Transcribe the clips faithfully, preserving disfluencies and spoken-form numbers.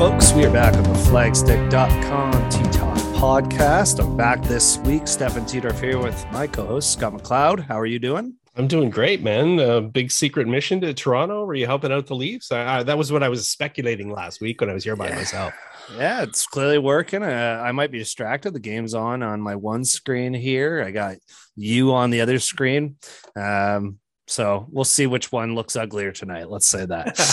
folks. We are back on the flagstick dot com T-Talk podcast. I'm back this week. Stefan Tiedorf here with my co-host, Scott McLeod. How are you doing? I'm doing great, man. A big secret mission to Toronto. Were you helping out the Leafs? I, I, that was what I was speculating last week when I was here by yeah. myself. Yeah, it's clearly working. Uh, I might be distracted. The game's on on my one screen here. I got you on the other screen. Um, so we'll see which one looks uglier tonight. Let's say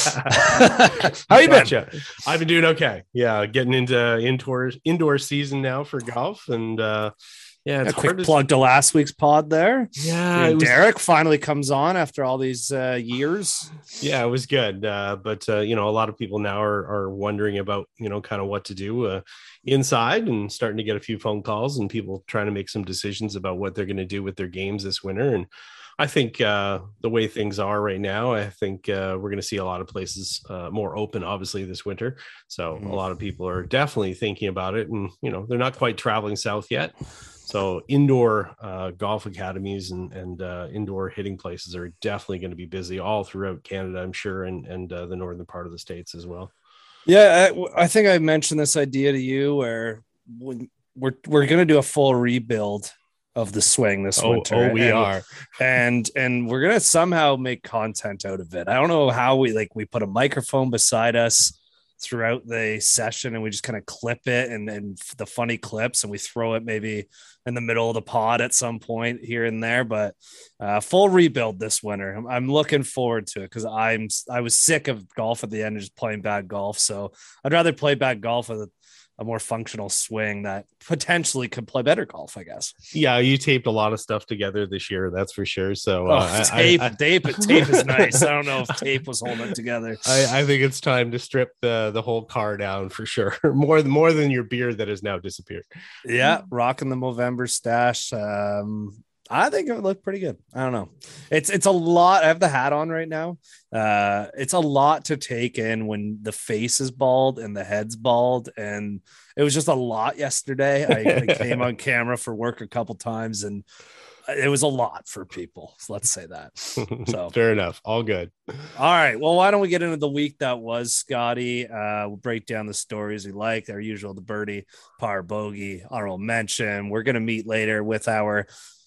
that. How you been? I've been doing okay. Yeah, getting into indoor indoor season now for golf, and uh, yeah, it's a quick to... plug to last week's pod there. Yeah, was... Derek finally comes on after all these uh, years. Yeah, it was good, uh, but uh, you know, a lot of people now are are wondering about you know kind of what to do uh, inside, and starting to get a few phone calls and people trying to make some decisions about what they're going to do with their games this winter. And I think uh, the way things are right now, I think uh, we're going to see a lot of places uh, more open, obviously, this winter. So mm-hmm. a lot of people are definitely thinking about it, and you know, they're not quite traveling south yet. So indoor uh, golf academies and, and uh, indoor hitting places are definitely going to be busy all throughout Canada, I'm sure, and, and uh, the northern part of the States as well. Yeah, I, I think I mentioned this idea to you where when we're, we're going to do a full rebuild of the swing this oh, winter. Oh, we and, are. And and we're going to somehow make content out of it. I don't know how we, like, we put a microphone beside us throughout the session and we just kind of clip it and, and the funny clips, and we throw it maybe in the middle of the pod at some point here and there, but uh, full rebuild this winter. I'm, I'm looking forward to it because I'm I was sick of golf at the end of just playing bad golf. So I'd rather play bad golf with a, a more functional swing that potentially could play better golf, I guess. Yeah, you taped a lot of stuff together this year, that's for sure. So oh, uh, tape, I, I, tape, tape is nice. I don't know if tape was holding it together. I, I think it's time to strip the the whole car down for sure. more than more than your beard that has now disappeared. Yeah, rocking the Movember stash. Um, I think it would look pretty good. I don't know. It's it's a lot. I have the hat on right now. Uh, it's a lot to take in when the face is bald and the head's bald, and it was just a lot yesterday. I, I came on camera for work a couple times, and it was a lot for people. So let's say that. So fair enough. All good. All right. Well, why don't we get into the week that was, Scotty? Uh, we'll break down the stories we like. Our usual, the birdie, par, bogey, honorable mention. We're going to meet later with our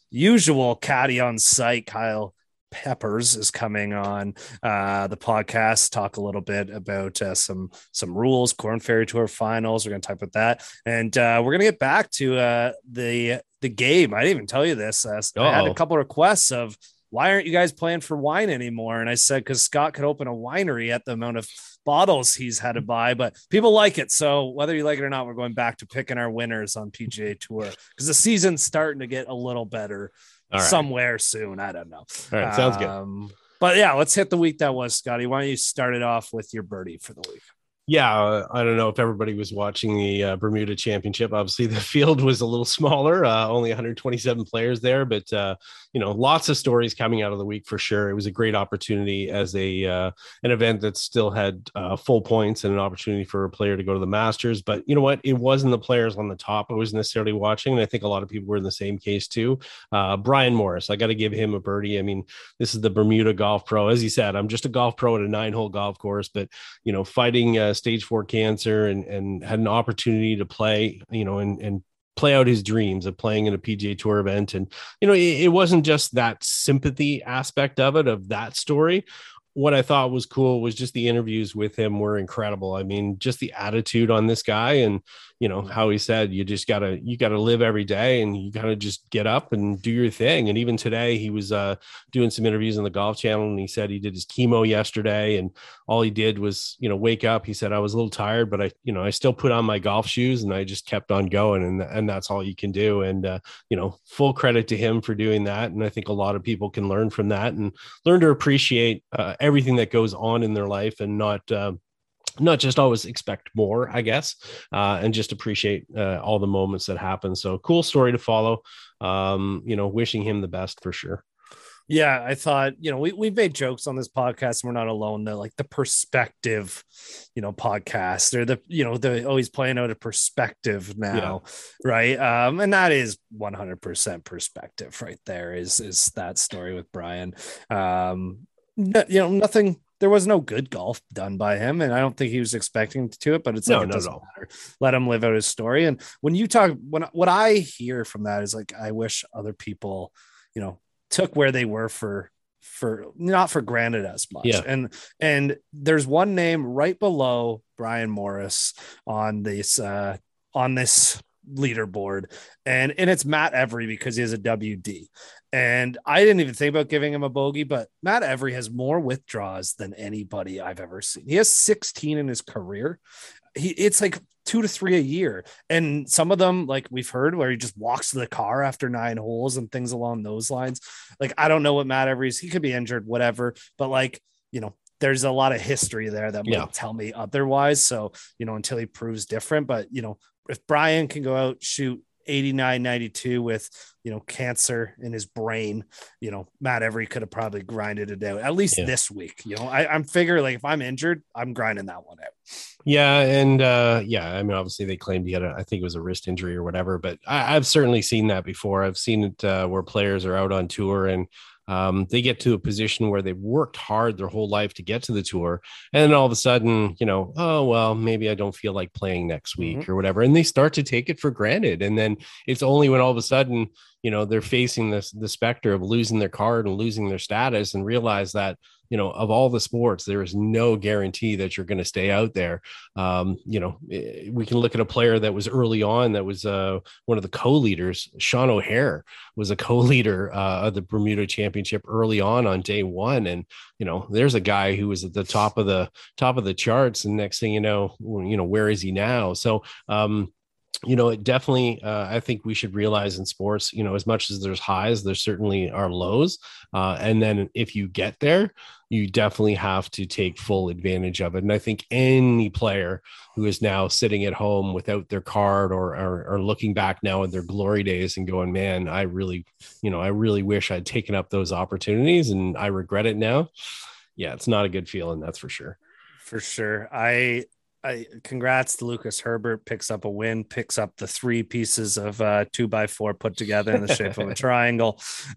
usual caddy on site. Kyle Peppers is coming on uh, the podcast, talk a little bit about uh, some some rules, Corn Ferry Tour finals. We're going to talk about that, and uh, we're going to get back to uh, the the game. I didn't even tell you this. Uh, I had a couple requests of, why aren't you guys playing for wine anymore? And I said, because Scott could open a winery at the amount of bottles he's had to buy, but people like it. So whether you like it or not, we're going back to picking our winners on P G A Tour because the season's starting to get a little better right. somewhere soon. I don't know. All right. Sounds um, good. But yeah, let's hit the week that was, Scotty. Why don't you start it off with your birdie for the week? Yeah, uh, I don't know if everybody was watching the uh, Bermuda Championship. Obviously, the field was a little smaller, uh, only one hundred twenty-seven players there, but uh, you know, lots of stories coming out of the week for sure. It was a great opportunity as a uh, an event that still had uh, full points and an opportunity for a player to go to the Masters. But you know what? It wasn't the players on the top I was necessarily watching, and I think a lot of people were in the same case too. Uh, Brian Morris, I got to give him a birdie. I mean, this is the Bermuda Golf Pro. As he said, I'm just a golf pro at a nine-hole golf course, but you know, fighting uh, stage four cancer and and had an opportunity to play, you know, and and play out his dreams of playing in a P G A Tour event. And you know, it, it wasn't just that sympathy aspect of it, of that story. What I thought was cool was just the interviews with him were incredible. I mean, just the attitude on this guy, and you know how he said, you just gotta you gotta live every day, and you gotta just get up and do your thing. And even today, he was uh, doing some interviews on the Golf Channel, and he said he did his chemo yesterday, and all he did was you know wake up. He said, I was a little tired, but I you know I still put on my golf shoes and I just kept on going, and and that's all you can do. And uh, you know, full credit to him for doing that. And I think a lot of people can learn from that and learn to appreciate Uh, everything that goes on in their life, and not uh, not just always expect more, I guess, uh, and just appreciate uh, all the moments that happen. So cool story to follow. Um, you know, wishing him the best for sure. Yeah, I thought, you know, we, we've made jokes on this podcast, and we're not alone. They're like the perspective, you know, podcast. They're the, you know, they're always playing out a perspective now, yeah. right? Um, and that is one hundred percent perspective right there is, is that story with Brian. Um, no, you know, nothing there was no good golf done by him, and I don't think he was expecting to do it. But it's No, like it no, doesn't no. matter. Let him live out his story. And when you talk, when what I hear from that is like, I wish other people, you know, took where they were for for not for granted as much. Yeah. And and there's one name right below Brian Morris on this uh on this leaderboard, and and it's Matt Every, because he has a W D. And I didn't even think about giving him a bogey, but Matt Every has more withdraws than anybody I've ever seen. He has sixteen in his career. He it's like two to three a year. And some of them, like we've heard, where he just walks to the car after nine holes and things along those lines. Like, I don't know what Matt Every is. He could be injured, whatever. But like, you know, there's a lot of history there that might Yeah. tell me otherwise. So, you know, until he proves different, but you know, if Brian can go out, shoot eighty-nine, ninety-two with, you know, cancer in his brain, you know, Matt Every could have probably grinded it out at least Yeah. this week. You know, I, I'm figuring like if I'm injured, I'm grinding that one out. Yeah, and uh, yeah, I mean, obviously they claimed he had a, I think it was a wrist injury or whatever, but I, I've certainly seen that before. I've seen it uh, where players are out on tour and um, they get to a position where they've worked hard their whole life to get to the tour, and then all of a sudden, you know, oh well, maybe I don't feel like playing next week Mm-hmm. or whatever, and they start to take it for granted, and then it's only when all of a sudden, you know, they're facing this the specter of losing their card and losing their status, and realize that, you know, of all the sports, there is no guarantee that you're going to stay out there. Um, you know, we can look at a player that was early on, that was uh, one of the co-leaders. Sean O'Hare was a co-leader uh, of the Bermuda Championship early on on day one. And, you know, there's a guy who was at the top of the top of the charts. And next thing you know, you know, where is he now? So, um, you know, it definitely, uh, I think we should realize in sports, you know, as much as there's highs, there certainly are lows. Uh, and then if you get there, you definitely have to take full advantage of it. And I think any player who is now sitting at home without their card, or, or, or looking back now at their glory days and going, man, I really, you know, I really wish I'd taken up those opportunities and I regret it now. Yeah, it's not a good feeling. That's for sure. For sure. I, I congrats to Lucas Herbert, picks up a win, picks up the three pieces of uh, two by four put together in the shape of a triangle.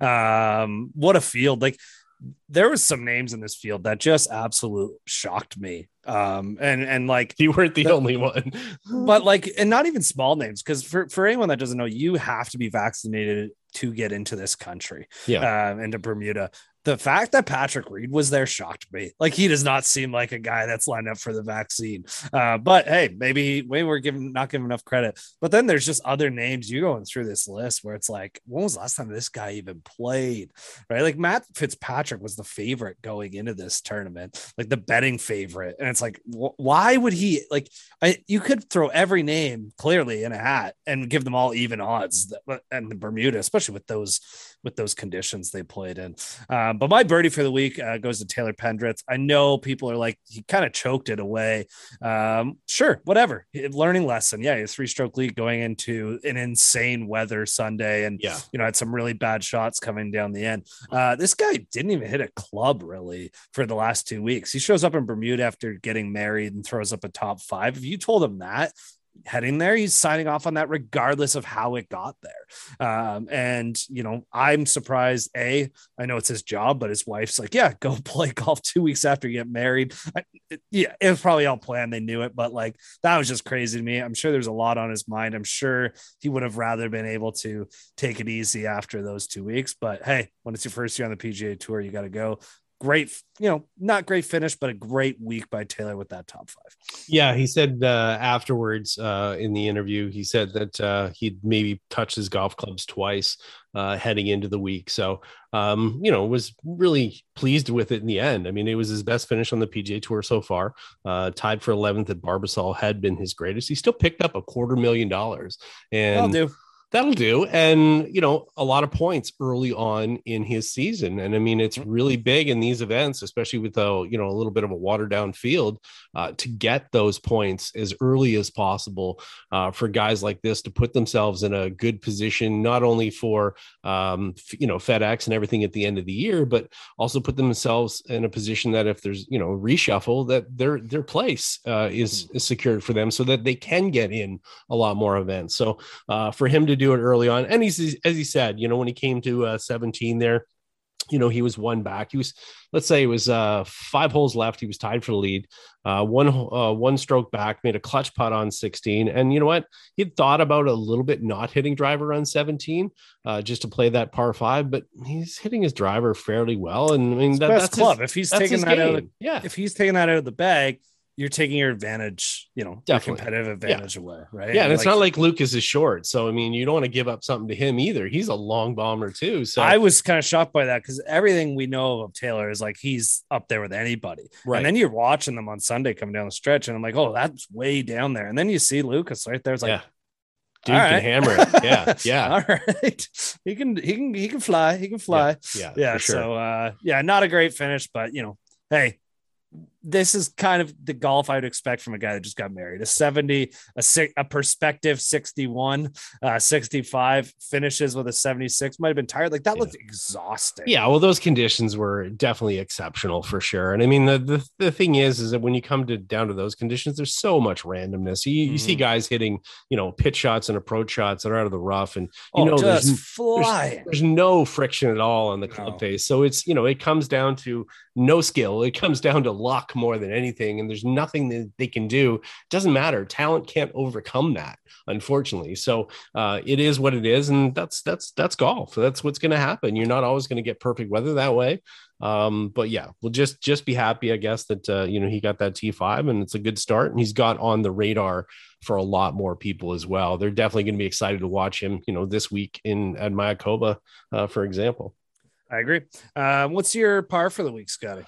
Um, what a field. Like, there was some names in this field that just absolute shocked me. Um, and, and like, You weren't the, the only one, but like, and not even small names. Cause for, for anyone that doesn't know, you have to be vaccinated to get into this country, yeah, uh, into Bermuda. The fact that Patrick Reed was there shocked me. Like, he does not seem like a guy that's lined up for the vaccine. Uh, but hey, maybe, maybe we're giving not giving enough credit. But then there's just other names you going through this list where it's like, when was the last time this guy even played? Right? Like, Matt Fitzpatrick was the favorite going into this tournament, like the betting favorite. And it's like, wh- why would he like? I you could throw every name clearly in a hat and give them all even odds. That, and the Bermuda, especially with those with those conditions they played in. Um, but my birdie for the week uh, goes to Taylor Pendrith. I know people are like, he kind of choked it away. Um, sure, whatever. Learning lesson. Yeah, a three stroke lead going into an insane weather Sunday. And, yeah, you know, had some really bad shots coming down the end. Uh, this guy didn't even hit a club really for the last two weeks. He shows up in Bermuda after getting married and throws up a top five. If you told him that heading there, he's signing off on that regardless of how it got there. Um, and, you know, I'm surprised. A, I know it's his job, but his wife's like, yeah, go play golf two weeks after you get married. I, it, yeah, it was probably all planned. They knew it, but like, that was just crazy to me. I'm sure there's a lot on his mind. I'm sure he would have rather been able to take it easy after those two weeks. But hey, when it's your first year on the P G A Tour, you got to go. Great, you know, not great finish, but a great week by Taylor with that top five. yeah. He said uh, afterwards uh, in the interview, he said that uh, he'd maybe touched his golf clubs twice uh, heading into the week. So, um, you know, was really pleased with it in the end. I mean, it was his best finish on the P G A Tour so far. Uh, tied for eleventh at Barbasol had been his greatest. He still picked up a quarter million dollars, and I'll do. That'll do. And, you know, a lot of points early on in his season. And I mean, it's really big in these events, especially with a, you know, a little bit of a watered down field, uh, to get those points as early as possible uh, for guys like this to put themselves in a good position, not only for, um, f- you know, FedEx and everything at the end of the year, but also put themselves in a position that if there's, you know, reshuffle, that their, their place uh, is, is secured for them so that they can get in a lot more events. So uh, for him to do it early on. And he's, as he said, you know, when he came to uh, seventeen there, you know, he was one back. He was, let's say it was uh, five holes left. He was tied for the lead, uh, one, uh, one stroke back, made a clutch putt on sixteen. And you know what? He'd thought about a little bit not hitting driver on seventeen uh, just to play that par five, but he's hitting his driver fairly well. And I mean, that, best that's club. His, if he's taking that game. out, of the, yeah, if he's taking that out of the bag, you're taking your advantage, you know, your competitive advantage yeah. away, right? Yeah, and, and it's like, not like Lucas is short, so I mean, you don't want to give up something to him either. He's a long bomber too. So I was kind of shocked by that because everything we know of Taylor is like he's up there with anybody, right? And then you're watching them on Sunday coming down the stretch, and I'm like, oh, that's way down there. And then you see Lucas right there. It's like, yeah. Dude can right. hammer it. Yeah, yeah. All right, he can, he can, he can fly. He can fly. Yeah, yeah. yeah sure. So, uh, yeah, not a great finish, but you know, hey. This is kind of the golf I would expect from a guy that just got married. A seventy, a six, a perspective sixty-one, uh, sixty-five, finishes with a seventy-six. Might have been tired. Like that yeah. looked exhausting. Yeah, well, those conditions were definitely exceptional for sure. And I mean, the the, the thing is, is that when you come to down to those conditions, there's so much randomness. You, mm-hmm. you see guys hitting, you know, pitch shots and approach shots that are out of the rough, and you oh, know, just there's, fly. There's, there's no friction at all on the club no. face. So it's, you know, it comes down to no skill. It comes down to luck more than anything. And there's nothing that they can do. It doesn't matter. Talent can't overcome that, unfortunately. So uh, it is what it is. And that's, that's, that's golf. That's what's going to happen. You're not always going to get perfect weather that way. Um, but yeah, we'll just, just be happy, I guess, that, uh, you know, he got that T five and it's a good start, and he's got on the radar for a lot more people as well. They're definitely going to be excited to watch him, you know, this week in at Mayakoba, uh, for example. I agree. Uh, what's your par for the week, Scotty?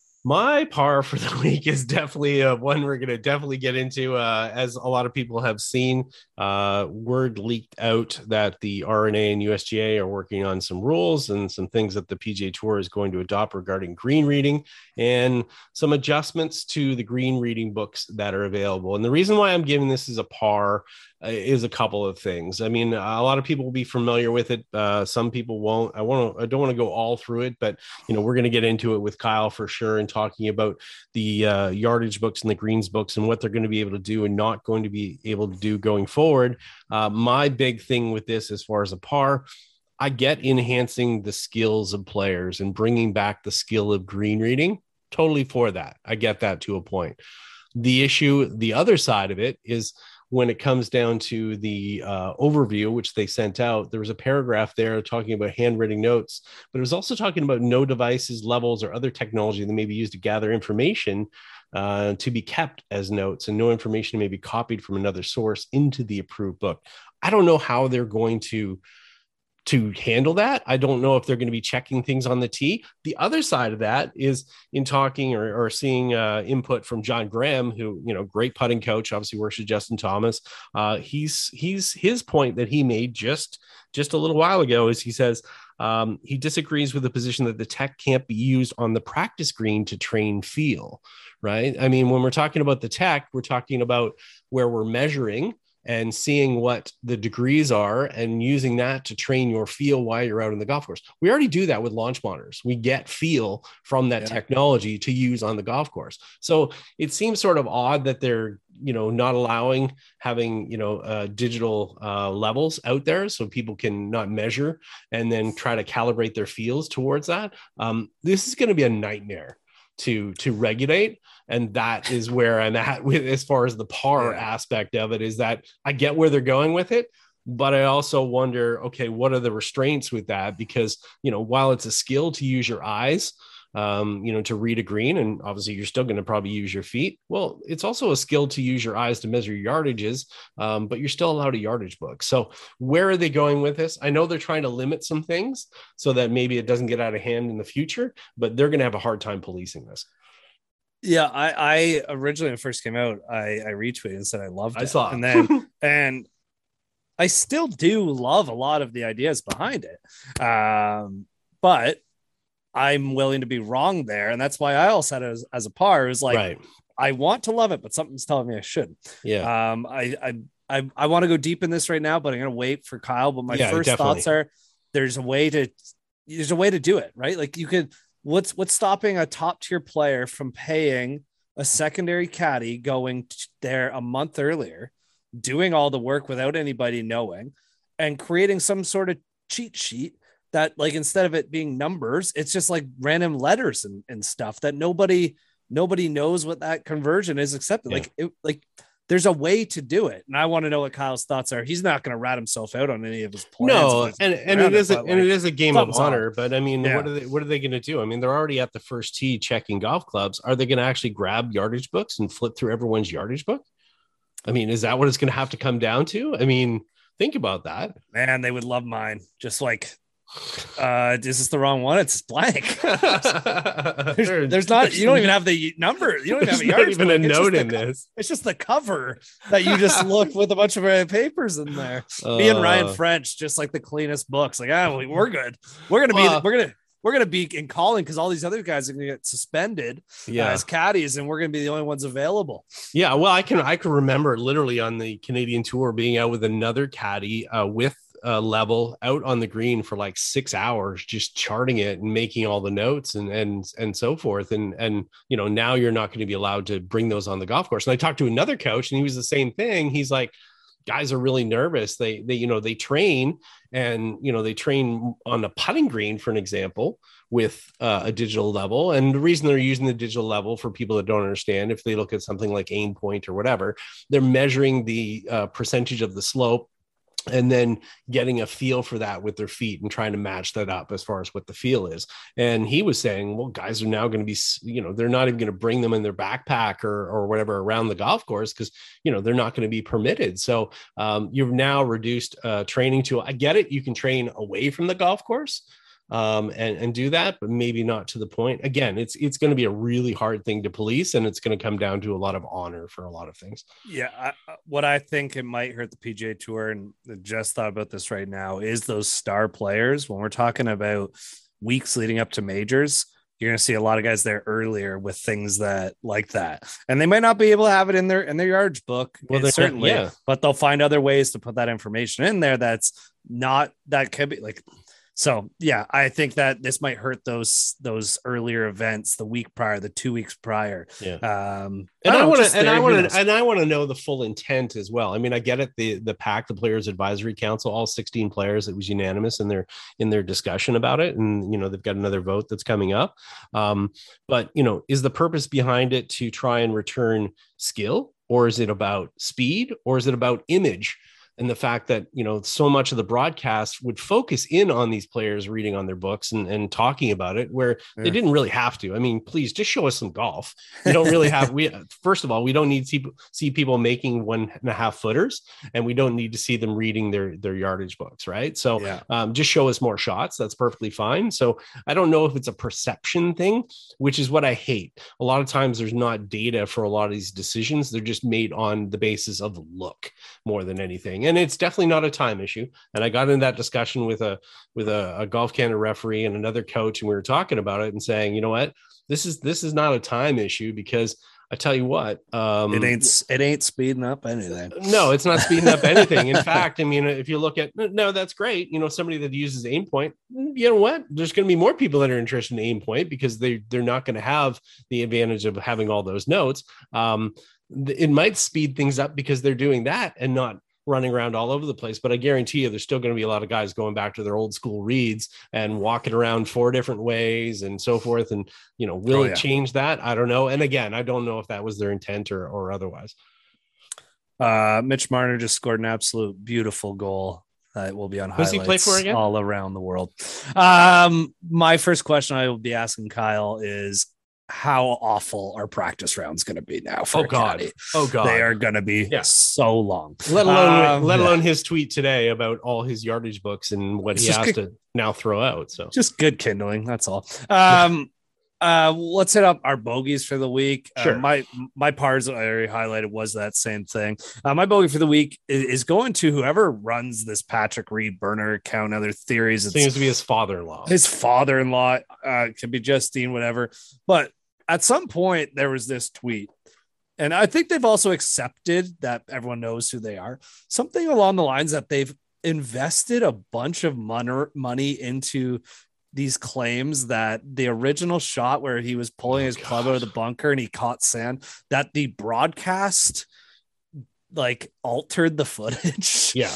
My par for the week is definitely uh, one we're going to definitely get into. Uh, as a lot of people have seen, uh, word leaked out that the R N A and U S G A are working on some rules and some things that the P G A Tour is going to adopt regarding green reading and some adjustments to the green reading books that are available. And the reason why I'm giving this as a par is a couple of things. I mean, a lot of people will be familiar with it. Uh, some people won't. I want to, I don't want to go all through it, but you know, we're going to get into it with Kyle for sure, and talking about the uh, yardage books and the greens books and what they're going to be able to do and not going to be able to do going forward. Uh, my big thing with this, as far as a par, I get enhancing the skills of players and bringing back the skill of green reading. Totally for that. I get that to a point. The issue, the other side of it is, when it comes down to the uh, overview, which they sent out, there was a paragraph there talking about handwritten notes, but it was also talking about no devices, levels, or other technology that may be used to gather information uh, to be kept as notes, and no information may be copied from another source into the approved book. I don't know how they're going to to handle that. I don't know if they're going to be checking things on the tee. The other side of that is in talking or, or seeing uh, input from John Graham, who, you know, great putting coach, obviously works with Justin Thomas. Uh, he's, he's his point that he made just, just a little while ago is he says um, he disagrees with the position that the tech can't be used on the practice green to train feel, right? I mean, when we're talking about the tech, we're talking about where we're measuring and seeing what the degrees are and using that to train your feel while you're out in the golf course. We already do that with launch monitors. We get feel from that yeah. technology to use on the golf course. So it seems sort of odd that they're, you know, not allowing having, you know, uh, digital uh, levels out there so people can not measure and then try to calibrate their feels towards that. Um, this is going to be a nightmare to to regulate, and that is where I'm at with as far as the par yeah. aspect of it. Is that I get where they're going with it, but I also wonder, okay, what are the restraints with that? Because, you know, while it's a skill to use your eyes, um, you know, to read a green, and obviously you're still going to probably use your feet. Well, it's also a skill to use your eyes to measure yardages, um, but you're still allowed a yardage book. So where are they going with this? I know they're trying to limit some things so that maybe it doesn't get out of hand in the future, but they're going to have a hard time policing this. Yeah, I, I originally when it first came out, I, I retweeted and said I loved it. I saw it. And then and I still do love a lot of the ideas behind it. Um, but I'm willing to be wrong there. And that's why I also had it as, as a par. It was like, right. I want to love it, but something's telling me I should. Yeah. Um, I, I, I, I want to go deep in this right now, but I'm going to wait for Kyle. But my yeah, first definitely. thoughts are there's a way to, there's a way to do it, right? Like you could, what's, what's stopping a top tier player from paying a secondary caddy going there a month earlier, doing all the work without anybody knowing, and creating some sort of cheat sheet that like instead of it being numbers, it's just like random letters and, and stuff that nobody nobody knows what that conversion is accepted. Yeah. Like it, like there's a way to do it, and I want to know what Kyle's thoughts are. He's not going to rat himself out on any of his plans. No, and, and it is a, like, and it is a game of honor. On. But I mean, yeah. what are they what are they going to do? I mean, they're already at the first tee checking golf clubs. Are they going to actually grab yardage books and flip through everyone's yardage book? I mean, is that what it's going to have to come down to? I mean, think about that. Man, they would love mine. Just like, uh, is this the wrong one? It's blank. there's, there's not. You don't even have the number. You don't even have a not even book. a note in the, this. It's just the cover that you just look with a bunch of uh, papers in there. Uh, Me and Ryan French, just like the cleanest books. Like, ah, we're good. We're gonna be. Uh, we're gonna. We're gonna be in calling because all these other guys are gonna get suspended yeah. uh, as caddies, and we're gonna be the only ones available. Yeah, well, I can I can remember literally on the Canadian tour being out with another caddy uh, with uh, level out on the green for like six hours, just charting it and making all the notes and and and so forth. And and you know, now you're not going to be allowed to bring those on the golf course. And I talked to another coach, and he was the same thing. He's like, guys are really nervous. They, they, you know, they train and, you know, they train on a putting green, for an example, with uh, a digital level. And the reason they're using the digital level, for people that don't understand, if they look at something like aim point or whatever, they're measuring the uh, percentage of the slope and then getting a feel for that with their feet and trying to match that up as far as what the feel is. And he was saying, well, guys are now going to be, you know, they're not even going to bring them in their backpack or, or whatever around the golf course because, you know, they're not going to be permitted. So um, you've now reduced uh, training to, I get it, you can train away from the golf course um, and, and do that, but maybe not to the point. Again, it's it's going to be a really hard thing to police, and it's going to come down to a lot of honor for a lot of things. Yeah, I, what I think it might hurt the P G A Tour, and I just thought about this right now, is those star players. When we're talking about weeks leading up to majors, you're going to see a lot of guys there earlier with things that like that, and they might not be able to have it in their in their yardage book. Well, certainly, yeah. But they'll find other ways to put that information in there. That's not that could be like. So, yeah, I think that this might hurt those those earlier events the week prior, the two weeks prior. Yeah. Um, and I want to and I want to and I want to know the full intent as well. I mean, I get it. The the PAC, the Players Advisory Council, all sixteen players, it was unanimous in their in their discussion about it. And, you know, they've got another vote that's coming up. Um, but, you know, is the purpose behind it to try and return skill, or is it about speed, or is it about image? And the fact that, you know, so much of the broadcast would focus in on these players reading on their books and, and talking about it, where yeah. they didn't really have to. I mean, please just show us some golf. We don't really have, we, first of all, we don't need to see, see people making one and a half footers, and we don't need to see them reading their, their yardage books. Right. So yeah. um, just show us more shots. That's perfectly fine. So I don't know if it's a perception thing, which is what I hate. A lot of times there's not data for a lot of these decisions. They're just made on the basis of look more than anything. And it's definitely not a time issue. And I got in that discussion with a with a, a Golf Canada referee and another coach, and we were talking about it and saying, you know what, this is this is not a time issue, because I tell you what, um, it ain't it ain't speeding up anything. No, it's not speeding up anything. In fact, I mean, if you look at no, that's great. You know, somebody that uses aim point, you know what? There's going to be more people that are interested in aim point because they they're not going to have the advantage of having all those notes. Um, it might speed things up because they're doing that and not running around all over the place. But I guarantee you there's still going to be a lot of guys going back to their old school reads and walking around four different ways and so forth. And, you know, will oh, yeah. it change that? I don't know. And again, I don't know if that was their intent or, or otherwise. Uh, Mitch Marner just scored an absolute beautiful goal. That uh, will be on highlights. Who's he play for again? All around the world. Um, my first question I will be asking Kyle is, how awful are practice rounds going to be now for oh god caddy? Oh god they are going to be yeah. so long, let alone um, let yeah. alone his tweet today about all his yardage books and what it's he has good, to now throw out. So just good kindling, that's all. um uh let's hit up our bogeys for the week. Sure. uh, my my pars I already highlighted was that same thing. Uh, my bogey for the week is, is going to whoever runs this Patrick Reed burner account. Other theories, it seems to be his father-in-law his father-in-law uh could be Justine, whatever, but at some point, there was this tweet, and I think they've also accepted that everyone knows who they are. Something along the lines that they've invested a bunch of money into these claims that the original shot where he was pulling oh, his gosh. club out of the bunker and he caught sand, that the broadcast like altered the footage. Yeah.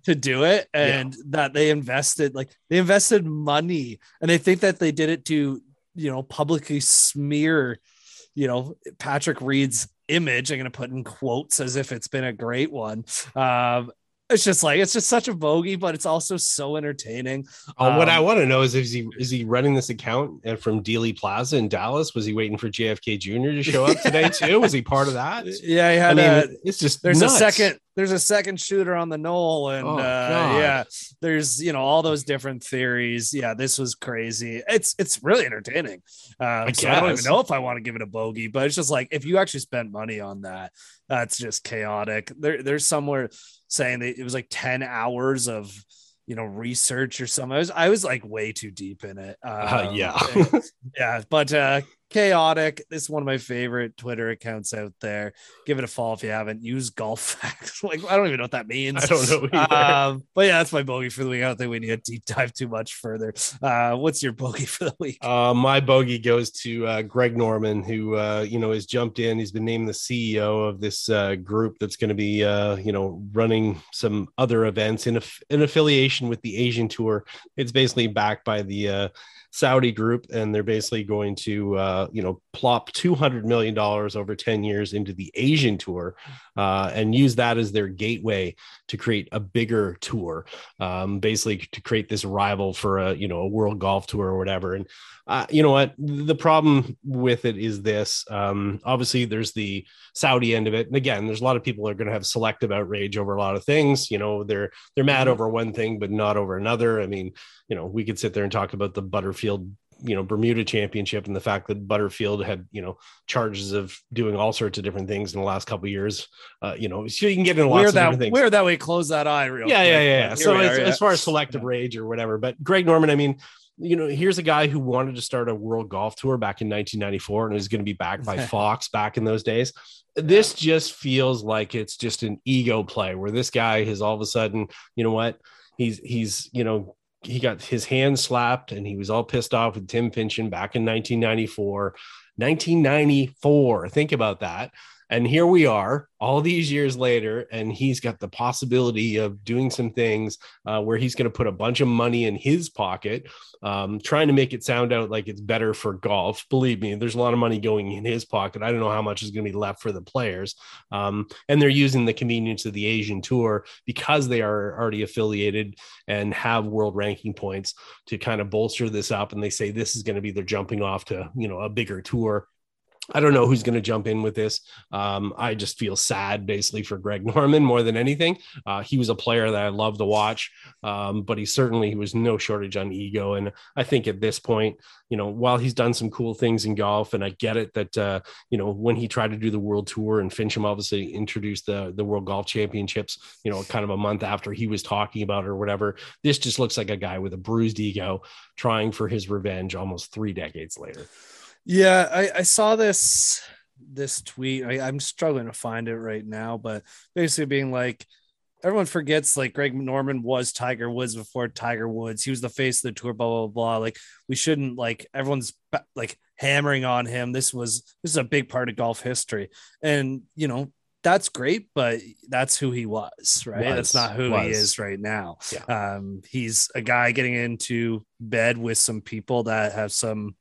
to do it, and yeah. that they invested like they invested money, and they think that they did it to, you know, publicly smear, you know, Patrick Reed's image. I'm going to put in quotes as if it's been a great one. Um, It's just like, it's just such a bogey, but it's also so entertaining. Oh, um, what I um, want to know is, is he is he running this account from Dealey Plaza in Dallas? Was he waiting for J F K Junior to show up today too? Was he part of that? Yeah, he had. I a, mean, it's just there's nuts. a second there's a second shooter on the knoll, and oh, uh, yeah, there's, you know, all those different theories. Yeah, this was crazy. It's it's really entertaining. Um, I, so I don't even know if I want to give it a bogey, but it's just like, if you actually spend money on that, that's just chaotic. There, there's somewhere saying that it was like ten hours of, you know, research or something. I was, I was like way too deep in it. Um, uh, yeah. yeah. But uh, chaotic. This is one of my favorite Twitter accounts out there. Give it a follow if you haven't. Use golf facts. Like, I don't even know what that means. I don't know either. Um, but yeah, that's my bogey for the week. I don't think we need to deep dive too much further. Uh, what's your bogey for the week? Uh, my bogey goes to uh, Greg Norman, who, uh, you know, has jumped in. He's been named the C E O of this uh, group that's going to be, uh, you know, running some other events in, a, in affiliation with the Asian Tour. It's basically backed by the uh, Saudi group, and they're basically going to, uh, you know, plop two hundred million dollars over ten years into the Asian Tour uh, and use that as their gateway to create a bigger tour, um, basically to create this rival for a, you know, a world golf tour or whatever. And uh, you know what, the problem with it is this, um, obviously there's the Saudi end of it. And again, there's a lot of people that are going to have selective outrage over a lot of things. You know, they're, they're mad over one thing, but not over another. I mean, you know, we could sit there and talk about the Butterfield, you know, Bermuda Championship and the fact that Butterfield had, you know, charges of doing all sorts of different things in the last couple of years. Uh, you know, so you can get into lots where of that, different things. Where that way, close that eye real yeah, quick. Yeah, yeah, yeah. So are, as, yeah. as far as selective yeah. rage or whatever, but Greg Norman, I mean, you know, here's a guy who wanted to start a world golf tour back in nineteen ninety-four and is going to be backed by Fox back in those days. This just feels like it's just an ego play where this guy has all of a sudden, you know what, he's, he's, you know, he got his hand slapped and he was all pissed off with Tim Finchin back in nineteen ninety-four. nineteen ninety-four. Think about that. And here we are all these years later, and he's got the possibility of doing some things uh, where he's going to put a bunch of money in his pocket, um, trying to make it sound out like it's better for golf. Believe me, there's a lot of money going in his pocket. I don't know how much is going to be left for the players. Um, and they're using the convenience of the Asian Tour because they are already affiliated and have world ranking points to kind of bolster this up. And they say this is going to be their jumping off to, you know, a bigger tour. I don't know who's going to jump in with this. Um, I just feel sad basically for Greg Norman more than anything. Uh, he was a player that I love to watch, um, but he certainly he was no shortage on ego. And I think at this point, you know, while he's done some cool things in golf, and I get it that, uh, you know, when he tried to do the world tour and Finchem obviously introduced the, the World Golf Championships, you know, kind of a month after he was talking about it or whatever, this just looks like a guy with a bruised ego trying for his revenge almost three decades later. Yeah, I, I saw this this tweet. I, I'm struggling to find it right now, but basically being like, everyone forgets like Greg Norman was Tiger Woods before Tiger Woods. He was the face of the tour, blah, blah, blah. Like, we shouldn't, like, everyone's like hammering on him. This was, this is a big part of golf history. And, you know, that's great, but that's who he was, right? Was, that's not who was. he is right now. Yeah. Um, he's a guy getting into bed with some people that have some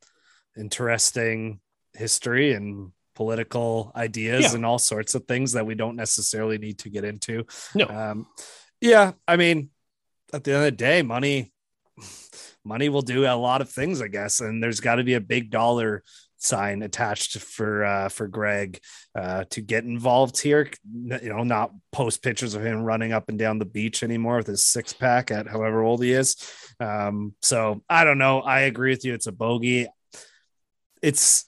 interesting history and political ideas yeah. and all sorts of things that we don't necessarily need to get into. No. Um, yeah. I mean, at the end of the day, money, money will do a lot of things, I guess. And there's got to be a big dollar sign attached for, uh, for Greg, uh, to get involved here, you know, not post pictures of him running up and down the beach anymore with his six pack at however old he is. Um, so I don't know. I agree with you. It's a bogey. It's,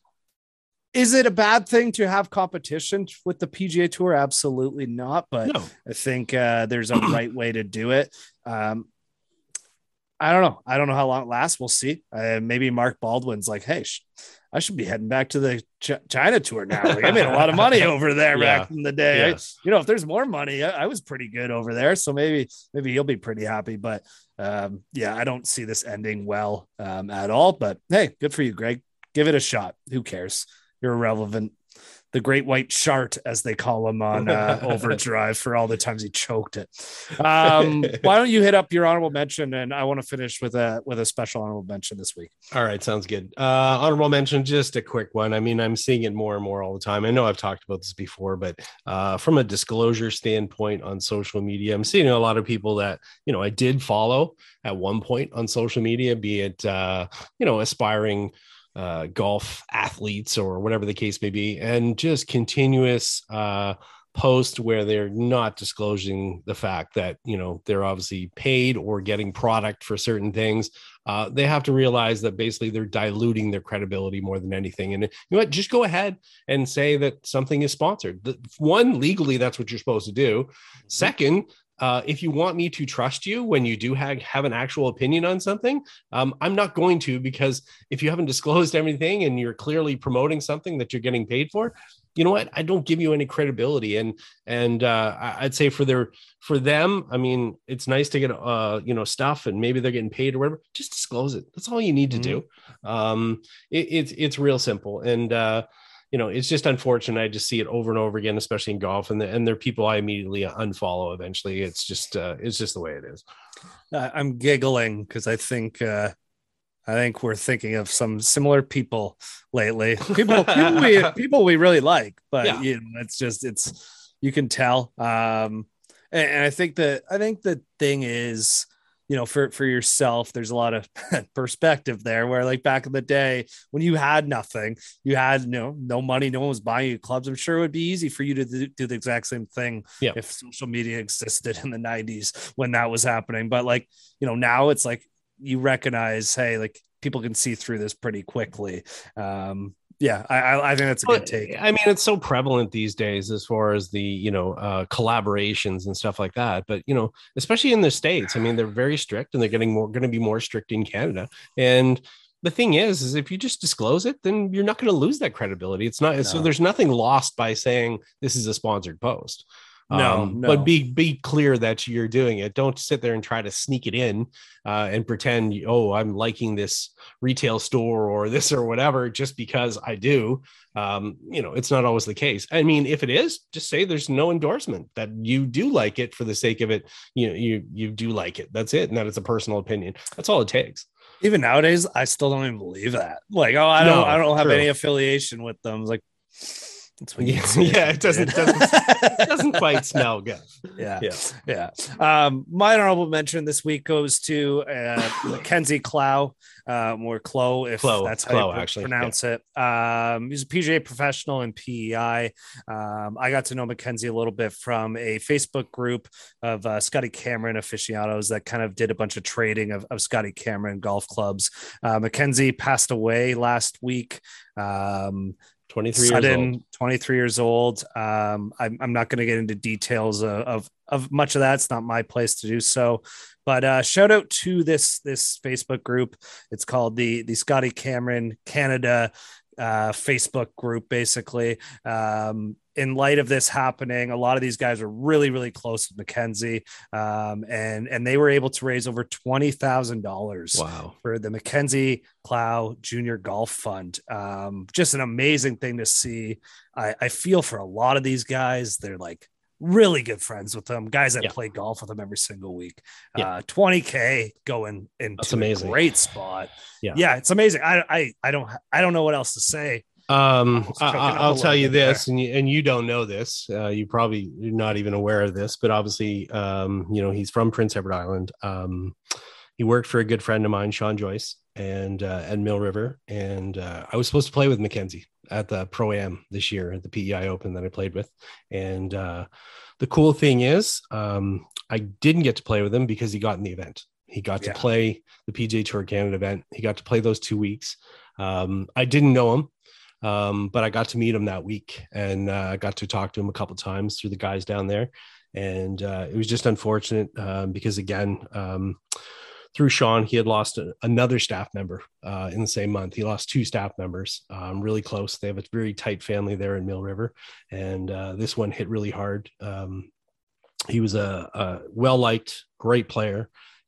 is it a bad thing to have competition with the P G A Tour? Absolutely not. But no. I think uh, there's a right way to do it. Um, I don't know. I don't know how long it lasts. We'll see. Uh, maybe Mark Baldwin's like, hey, sh- I should be heading back to the Ch- China Tour now. Like, I made a lot of money over there yeah. back in the day. Yeah. I, you know, if there's more money, I, I was pretty good over there. So maybe, maybe he'll be pretty happy. But um, yeah, I don't see this ending well um, at all. But hey, good for you, Greg. Give it a shot. Who cares? You're irrelevant. the great white chart, as they call him on uh, Overdrive, for all the times he choked it. Um, why don't you hit up your honorable mention, and I want to finish with a with a special honorable mention this week. All right, sounds good. Uh, honorable mention, just a quick one. I mean, I'm seeing it more and more all the time. I know I've talked about this before, but uh, from a disclosure standpoint on social media, I'm seeing a lot of people that, you know, I did follow at one point on social media, be it, uh, you know, aspiring uh, golf athletes or whatever the case may be, and just continuous uh, post where they're not disclosing the fact that, you know, they're obviously paid or getting product for certain things. Uh, they have to realize that basically they're diluting their credibility more than anything. And you know what, just go ahead and say that something is sponsored. The, one, legally, that's what you're supposed to do. Second, Uh, if you want me to trust you when you do have, have an actual opinion on something, um, I'm not going to, because if you haven't disclosed everything and you're clearly promoting something that you're getting paid for, you know what, I don't give you any credibility. And and uh, I'd say for their for them, I mean, it's nice to get uh, you know, stuff, and maybe they're getting paid or whatever. Just disclose it. That's all you need to mm-hmm. do. Um, it, it's it's real simple. And uh, you know, it's just unfortunate. I just see it over and over again, especially in golf, and the, and there are people I immediately unfollow eventually. It's just, uh, it's just the way it is. Uh, I'm giggling because I think, uh, I think we're thinking of some similar people lately. People, people, we, people we really like, but yeah. you know, it's just, it's, you can tell. Um, and, and I think that, I think the thing is, you know, for, for yourself, there's a lot of perspective there, where like back in the day when you had nothing, you had, you know, no money, no one was buying you clubs. I'm sure it would be easy for you to do, do the exact same thing yeah. if social media existed in the nineties when that was happening. But like, you know, now it's like, you recognize, hey, like people can see through this pretty quickly. Um, Yeah, I, I think that's a good take. I mean, it's so prevalent these days as far as the, you know, uh, collaborations and stuff like that. But, you know, especially in the States, I mean, they're very strict, and they're getting more, going to be more strict in Canada. And the thing is, is if you just disclose it, then you're not going to lose that credibility. It's not. No. So there's nothing lost by saying this is a sponsored post. No, um, no, but be be clear that you're doing it. Don't sit there and try to sneak it in uh, and pretend, oh, I'm liking this retail store or this or whatever just because I do. Um, you know, it's not always the case. I mean, if it is, just say there's no endorsement, that you do like it for the sake of it. You know, you you do like it. That's it, and that it's a personal opinion. That's all it takes. Even nowadays, I still don't even believe that. Like, oh, I don't, no, I don't have true. any affiliation with them. It's like. That's when yeah, yeah, it doesn't doesn't, it doesn't quite smell good. Yeah, yeah, yeah. Um, my honorable mention this week goes to uh, Mackenzie Clow, um, or Clow, if Clow, that's how Clow, you actually pronounce yeah. it. Um, he's a P G A professional in P E I. Um, I got to know Mackenzie a little bit from a Facebook group of uh, Scotty Cameron aficionados that kind of did a bunch of trading of, of Scotty Cameron golf clubs. Uh, Mackenzie passed away last week. Um, twenty-three Sudden, years old. twenty-three years old. Um, I'm, I'm not going to get into details of, of, of much of that. It's not my place to do so, but uh, shout out to this, this Facebook group. It's called the, the Scotty Cameron Canada uh, Facebook group, basically. Um, in light of this happening, a lot of these guys were really, really close with Mackenzie, um, and and they were able to raise over twenty thousand dollars wow. for the Mackenzie Clow Junior Golf Fund. Um, just an amazing thing to see. I, I feel for a lot of these guys. They're like really good friends with them, guys that yeah. play golf with them every single week. Yeah. Uh, twenty K going into a great spot. Yeah, yeah, it's amazing. I I I don't I don't know what else to say. Um, I, I'll tell you this, and you, and you don't know this. Uh, you probably you're not even aware of this, but obviously, um, you know, he's from Prince Edward Island. Um, he worked for a good friend of mine, Sean Joyce, and uh, at Mill River, and uh, I was supposed to play with Mackenzie at the Pro-Am this year at the P E I Open that I played with. And uh, the cool thing is, um, I didn't get to play with him because he got in the event. He got yeah. to play the P G A Tour Canada event. He got to play those two weeks. Um, I didn't know him. Um, but I got to meet him that week, and uh, I got to talk to him a couple of times through the guys down there. And uh, it was just unfortunate um, because, again, um, through Sean, he had lost a, another staff member uh, in the same month. He lost two staff members, um, really close. They have a very tight family there in Mill River. And uh, this one hit really hard. Um, he was a, a well-liked, great player.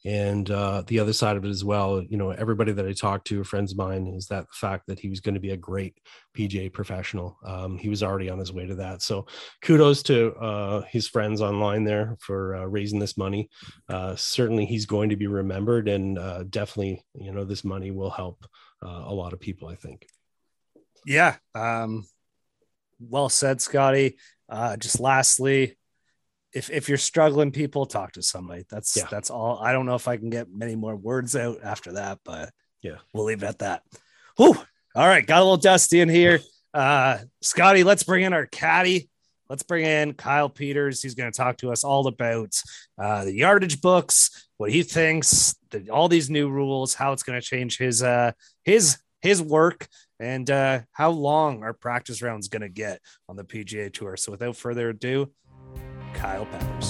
And uh, the other side of it as well, you know, everybody that I talked to, friends of mine, is that fact that he was going to be a great P G A professional. Um, he was already on his way to that. So kudos to uh, his friends online there for uh, raising this money. Uh, certainly he's going to be remembered, and uh, definitely, you know, this money will help uh, a lot of people, I think. Yeah. Um, well said, Scotty. Uh, just lastly, if if you're struggling, people, talk to somebody. That's yeah. that's all. I don't know if I can get many more words out after that, but yeah, we'll leave it at that. Whew. All right, got a little dusty in here. Uh, Scotty, let's bring in our caddy. Let's bring in Kyle Peters. He's going to talk to us all about uh, the yardage books, what he thinks, the, all these new rules, how it's going to change his uh, his his work, and uh, how long our practice round is going to get on the P G A Tour. So without further ado, Kyle Peppers.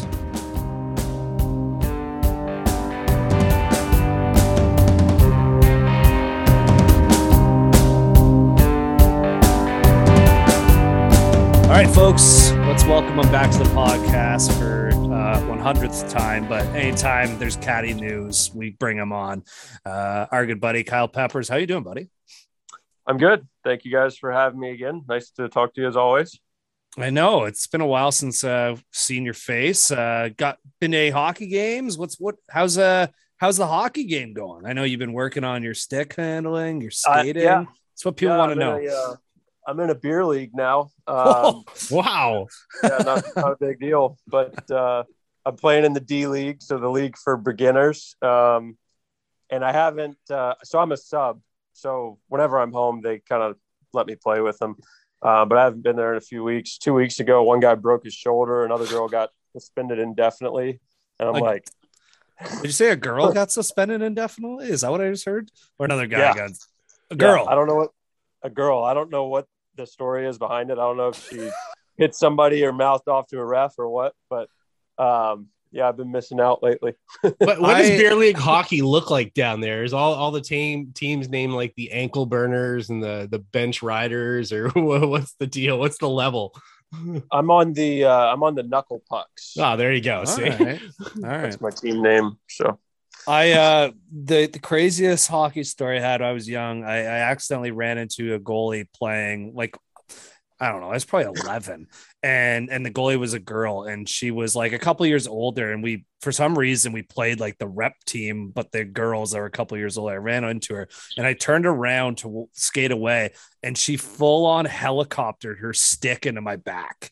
All right, folks, let's welcome them back to the podcast for uh, one hundredth time. But anytime there's caddy news, we bring them on. Uh, our good buddy, Kyle Peppers. How you doing, buddy? I'm good. Thank you guys for having me again. Nice to talk to you as always. I know it's been a while since uh seen your face. Uh got been to hockey games. What's what how's uh how's the hockey game going? I know you've been working on your stick handling, your skating. Uh, yeah. That's what people yeah, want to know. A, uh, I'm in a beer league now. Um, wow. yeah, not, not a big deal. But uh I'm playing in the D League, so the league for beginners. Um and I haven't uh so I'm a sub. So whenever I'm home, they kind of let me play with them. Uh, but I haven't been there in a few weeks. Two weeks ago, one guy broke his shoulder. Another girl got suspended indefinitely. And I'm like, like did you say a girl got suspended indefinitely? Is that what I just heard? Or another guy yeah. got a girl? Yeah, I don't know what a girl. I don't know what the story is behind it. I don't know if she hit somebody or mouthed off to a ref or what, but um, yeah, I've been missing out lately. But what does I, beer league hockey look like down there? Is all, all the team teams named like the ankle burners and the, the bench riders, or what's the deal? What's the level? I'm on the uh, I'm on the knuckle pucks. Oh, there you go. All See, right. all right. That's my team name. So I uh the the craziest hockey story I had when I was young. I, I accidentally ran into a goalie playing like. I don't know. I was probably eleven, and and the goalie was a girl, and she was like a couple years older. And we, for some reason, we played like the rep team, but the girls are a couple years older. I ran into her, and I turned around to skate away, and she full on helicoptered her stick into my back.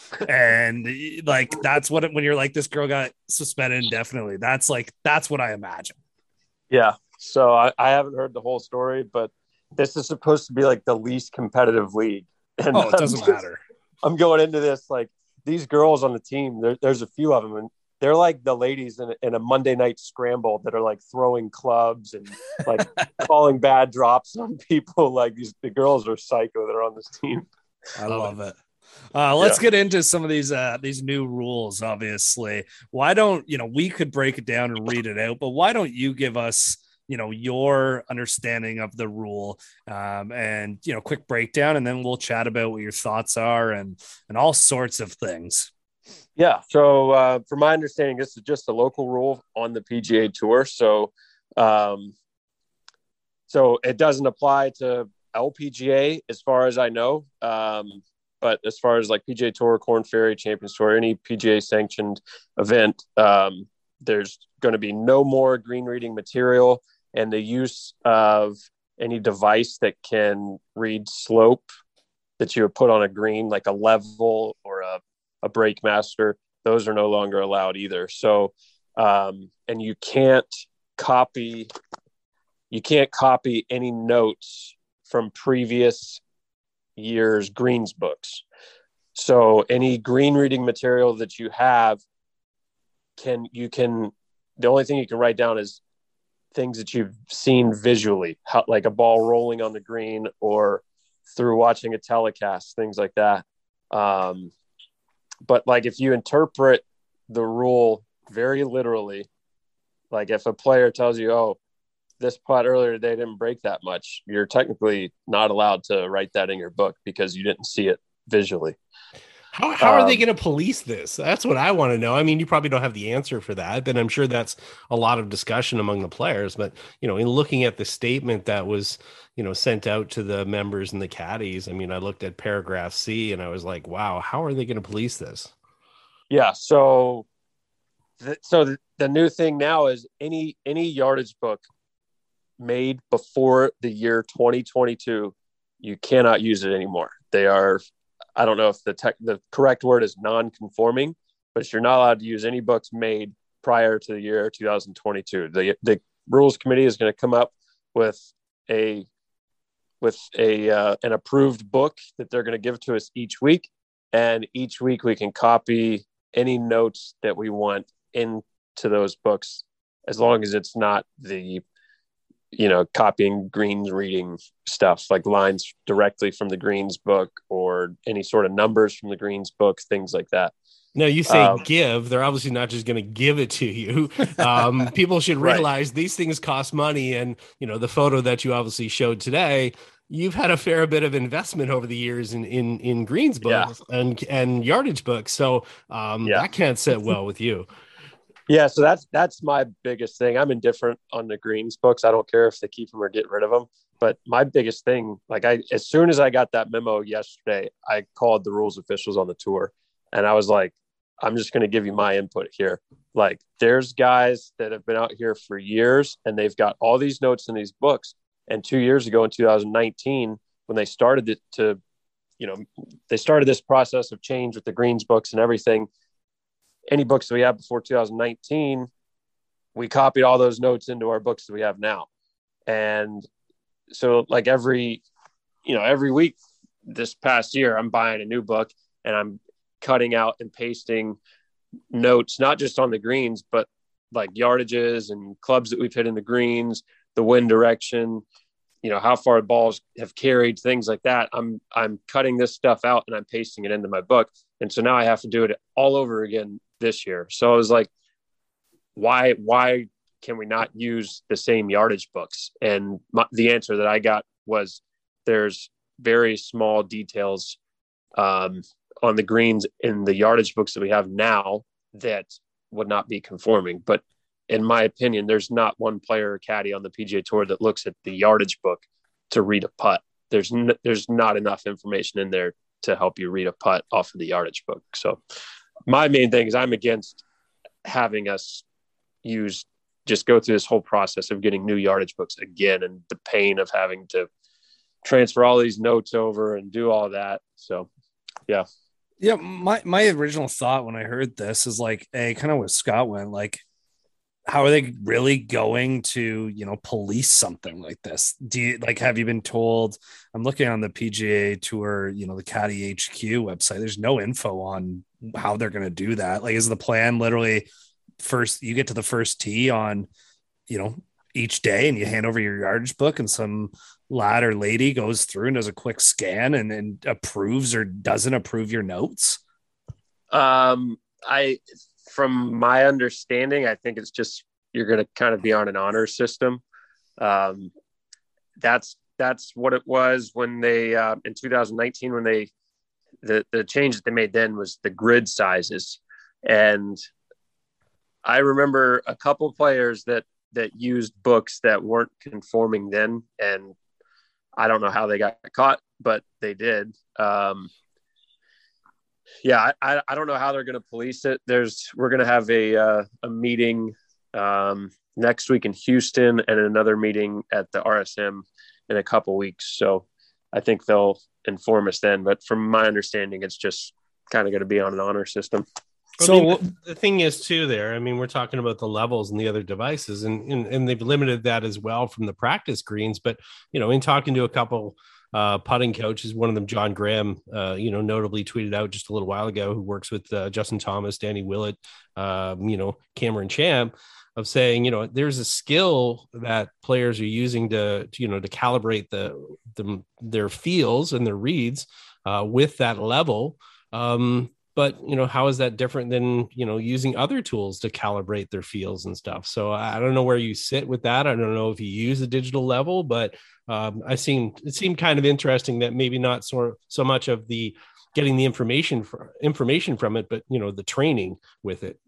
And like that's what it, when you're like, this girl got suspended indefinitely. That's like that's what I imagine. Yeah. So I, I haven't heard the whole story, but this is supposed to be like the least competitive league. And oh, it doesn't just, matter. I'm going into this like these girls on the team. There, there's a few of them, and they're like the ladies in a, in a Monday night scramble that are like throwing clubs and like calling bad drops on people. Like these, the girls are psycho that are on this team. I love it. Uh, let's yeah. get into some of these uh, these new rules. Obviously, why don't you know we could break it down and read it out, but why don't you give us? You know, your understanding of the rule um, and, you know, quick breakdown, and then we'll chat about what your thoughts are and, and all sorts of things. Yeah. So uh, from my understanding, this is just a local rule on the P G A Tour. So, um, so it doesn't apply to L P G A as far as I know. Um, but as far as like P G A Tour, Korn Ferry, Champions Tour, any P G A sanctioned event, um, there's going to be no more green reading material. And the use of any device that can read slope that you would put on a green, like a level or a, a break master, those are no longer allowed either. So, um, and you can't copy, you can't copy any notes from previous year's greens books. So any green reading material that you have can, you can, the only thing you can write down is things that you've seen visually, how, like a ball rolling on the green or through watching a telecast, things like that. Um, but like if you interpret the rule very literally, like if a player tells you, oh, this putt earlier they didn't break that much, you're technically not allowed to write that in your book because you didn't see it visually. How, how are they Um, going to police this? That's what I want to know. I mean, you probably don't have the answer for that, but I'm sure that's a lot of discussion among the players. But, you know, in looking at the statement that was, you know, sent out to the members and the caddies, I mean, I looked at paragraph C and I was like, wow, how are they going to police this? Yeah. So, th- so the, the new thing now is any any yardage book made before the year twenty twenty-two, you cannot use it anymore. They are, I don't know if the tech, the correct word is non-conforming, but you're not allowed to use any books made prior to the year two thousand twenty-two. The the rules committee is going to come up with a with a uh, an approved book that they're going to give to us each week, and each week we can copy any notes that we want into those books, as long as it's not the, you know, copying Green's reading stuff, like lines directly from the Green's book or any sort of numbers from the Green's book, things like that. No, you say Um, give. They're obviously not just going to give it to you. Um, people should Right. realize these things cost money. And, you know, the photo that you obviously showed today, you've had a fair bit of investment over the years in in, in Green's books Yeah. and, and yardage books. So um, Yeah. that can't sit well with you. Yeah, so that's that's my biggest thing. I'm indifferent on the Greens books. I don't care if they keep them or get rid of them. But my biggest thing, like I, as soon as I got that memo yesterday, I called the rules officials on the tour, and I was like, I'm just going to give you my input here. Like, there's guys that have been out here for years, and they've got all these notes in these books. And two years ago, in two thousand nineteen, when they started it to, you know, they started this process of change with the Greens books and everything. Any books that we have before two thousand nineteen, we copied all those notes into our books that we have now. And so like every, you know, every week this past year, I'm buying a new book and I'm cutting out and pasting notes, not just on the greens, but like yardages and clubs that we've hit in the greens, the wind direction, you know, how far balls have carried, things like that. I'm, I'm cutting this stuff out and I'm pasting it into my book. And so now I have to do it all over again this year. So I was like, why, why can we not use the same yardage books? And my, the answer that I got was there's very small details um, on the greens in the yardage books that we have now that would not be conforming. But in my opinion, there's not one player or caddy on the P G A Tour that looks at the yardage book to read a putt. There's n- there's not enough information in there to help you read a putt off of the yardage book. So my main thing is I'm against having us use, just go through this whole process of getting new yardage books again, and the pain of having to transfer all these notes over and do all that. So, yeah. Yeah. My, my original thought when I heard this is like, a kind of what Scott went, like, how are they really going to, you know, police something like this? Do you like, have you been told? I'm looking on the P G A Tour, you know, the Caddy H Q website. There's no info on how they're going to do that. Like, is the plan literally first you get to the first tee on, you know, each day and you hand over your yardage book and some lad or lady goes through and does a quick scan and then approves or doesn't approve your notes? Um, I, From my understanding, I think it's just you're going to kind of be on an honor system. Um, that's that's what it was when they uh, in two thousand nineteen when they the the change that they made then was the grid sizes, and I remember a couple players that that used books that weren't conforming then, and I don't know how they got caught, but they did. Um, Yeah, I, I don't know how they're going to police it. There's we're going to have a uh, a meeting um, next week in Houston and another meeting at the R S M in a couple weeks. So I think they'll inform us then. But from my understanding, it's just kind of going to be on an honor system. So I mean, the, the thing is too there, I mean, we're talking about the levels and the other devices and, and, and they've limited that as well from the practice greens. But, you know, in talking to a couple uh, putting coaches, one of them, John Graham, uh, you know, notably tweeted out just a little while ago, who works with uh, Justin Thomas, Danny Willett, um, you know, Cameron Champ, of saying, you know, there's a skill that players are using to, to you know, to calibrate the, the their feels and their reads uh, with that level. Um, But, you know, how is that different than, you know, using other tools to calibrate their feels and stuff? So I don't know where you sit with that. I don't know if you use a digital level, but um, I seemed, it seemed kind of interesting that maybe not so, so much of the getting the information for information from it, but you know, the training with it.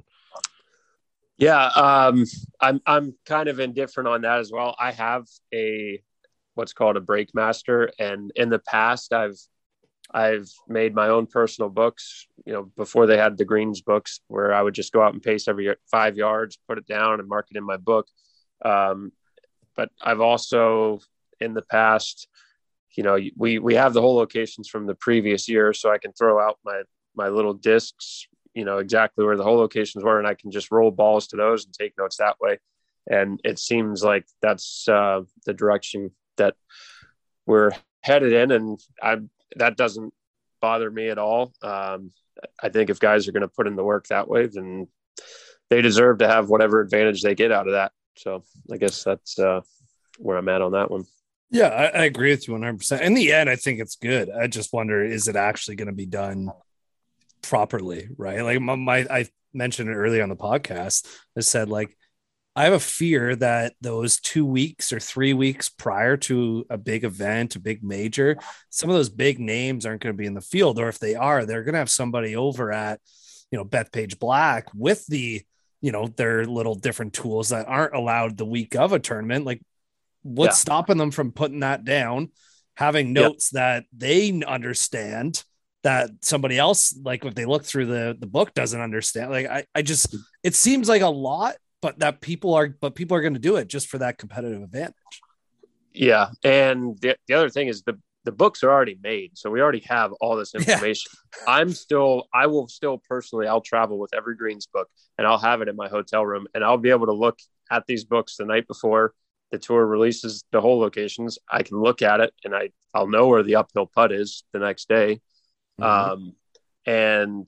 Yeah, um, I'm I'm kind of indifferent on that as well. I have a what's called a break master, and in the past, I've I've made my own personal books. You know, before they had the greens books, where I would just go out and pace every five yards, put it down, and mark it in my book. Um, but I've also in the past, you know, we we have the whole locations from the previous year, so I can throw out my my little discs, you know, exactly where the whole locations were, and I can just roll balls to those and take notes that way. And it seems like that's uh, the direction that we're headed in, and I that doesn't bother me at all. Um, I think if guys are going to put in the work that way, then they deserve to have whatever advantage they get out of that. So I guess that's uh, where I'm at on that one. Yeah, I, I agree with you one hundred percent. In the end, I think it's good. I just wonder, is it actually going to be done properly, right? Like my, my I mentioned it earlier on the podcast. I said, like, I have a fear that those two weeks or three weeks prior to a big event, a big major, some of those big names aren't going to be in the field, or if they are, they're going to have somebody over at, you know, Bethpage Black with the, you know, their little different tools that aren't allowed the week of a tournament. Like, what's yeah. stopping them from putting that down, having notes yep. that they understand that somebody else, like if they look through the, the book, doesn't understand. Like, I, I just, it seems like a lot, but that people are, but people are going to do it just for that competitive advantage. Yeah. And the, the other thing is the, the books are already made. So we already have all this information. Yeah. I'm still, I will still personally, I'll travel with every greens book and I'll have it in my hotel room, and I'll be able to look at these books the night before the tour releases the whole locations. I can look at it and I, I'll know where the uphill putt is the next day. Mm-hmm. Um, and,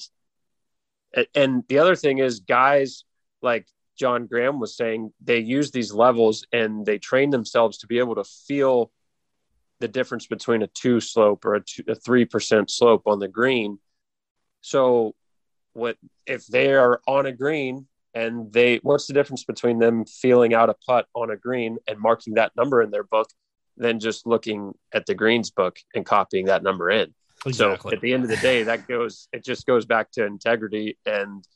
and the other thing is, guys like John Graham was saying, they use these levels and they train themselves to be able to feel the difference between a two slope or a, two, a three percent slope on the green. So what if they are on a green and they, what's the difference between them feeling out a putt on a green and marking that number in their book than just looking at the greens book and copying that number in? Exactly. So at the end of the day, that goes, it just goes back to integrity, and,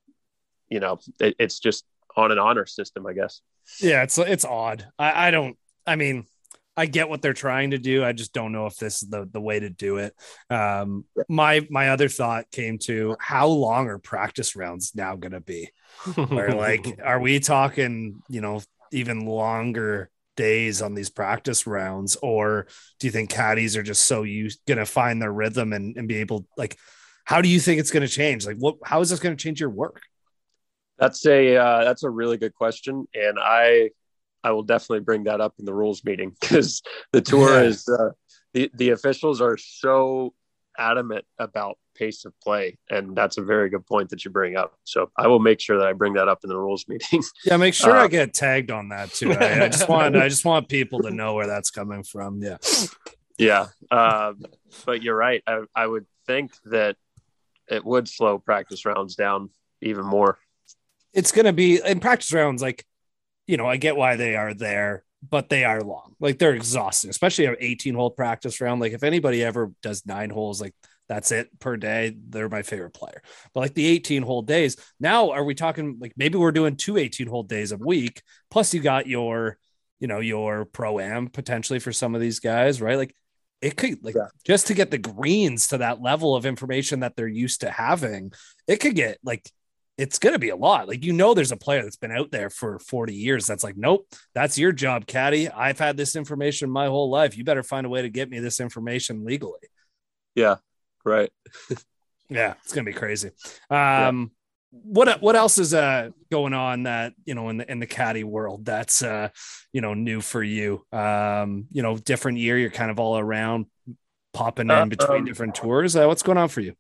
you know, it, it's just on an honor system, I guess. Yeah. It's, it's odd. I, I don't, I mean, I get what they're trying to do. I just don't know if this is the, the way to do it. Um, my, my other thought came to, how long are practice rounds now going to be? Or like, are we talking, you know, even longer days on these practice rounds? Or do you think caddies are just so you going to find their rhythm and, and be able, like, how do you think it's going to change? Like, what, how is this going to change your work? That's a, uh, that's a really good question. And I, I will definitely bring that up in the rules meeting, because the tour yeah. is uh, the, the officials are so adamant about pace of play. And that's a very good point that you bring up. So I will make sure that I bring that up in the rules meeting. Yeah. Make sure uh, I get tagged on that too. I, I just want, I just want people to know where that's coming from. Yeah. Yeah. Um, but you're right. I, I would think that it would slow practice rounds down even more. It's going to be in practice rounds. Like, you know, I get why they are there, but they are long. Like, they're exhausting, especially an eighteen hole practice round. Like, if anybody ever does nine holes, like that's it per day, they're my favorite player. But like the eighteen hole days now, are we talking like maybe we're doing two eighteen hole days a week? Plus you got your, you know, your pro-am potentially for some of these guys, right? Like it could like yeah. just to get the greens to that level of information that they're used to having, it could get like, it's going to be a lot. Like, you know, there's a player that's been out there for forty years. That's like, nope, that's your job, caddy. I've had this information my whole life. You better find a way to get me this information legally. Yeah. Right. Yeah. It's going to be crazy. Um, yeah. What, what else is uh, going on that, you know, in the, in the caddy world that's, uh, you know, new for you? Um, you know, different year, you're kind of all around popping in uh, between um, different tours. Uh, what's going on for you?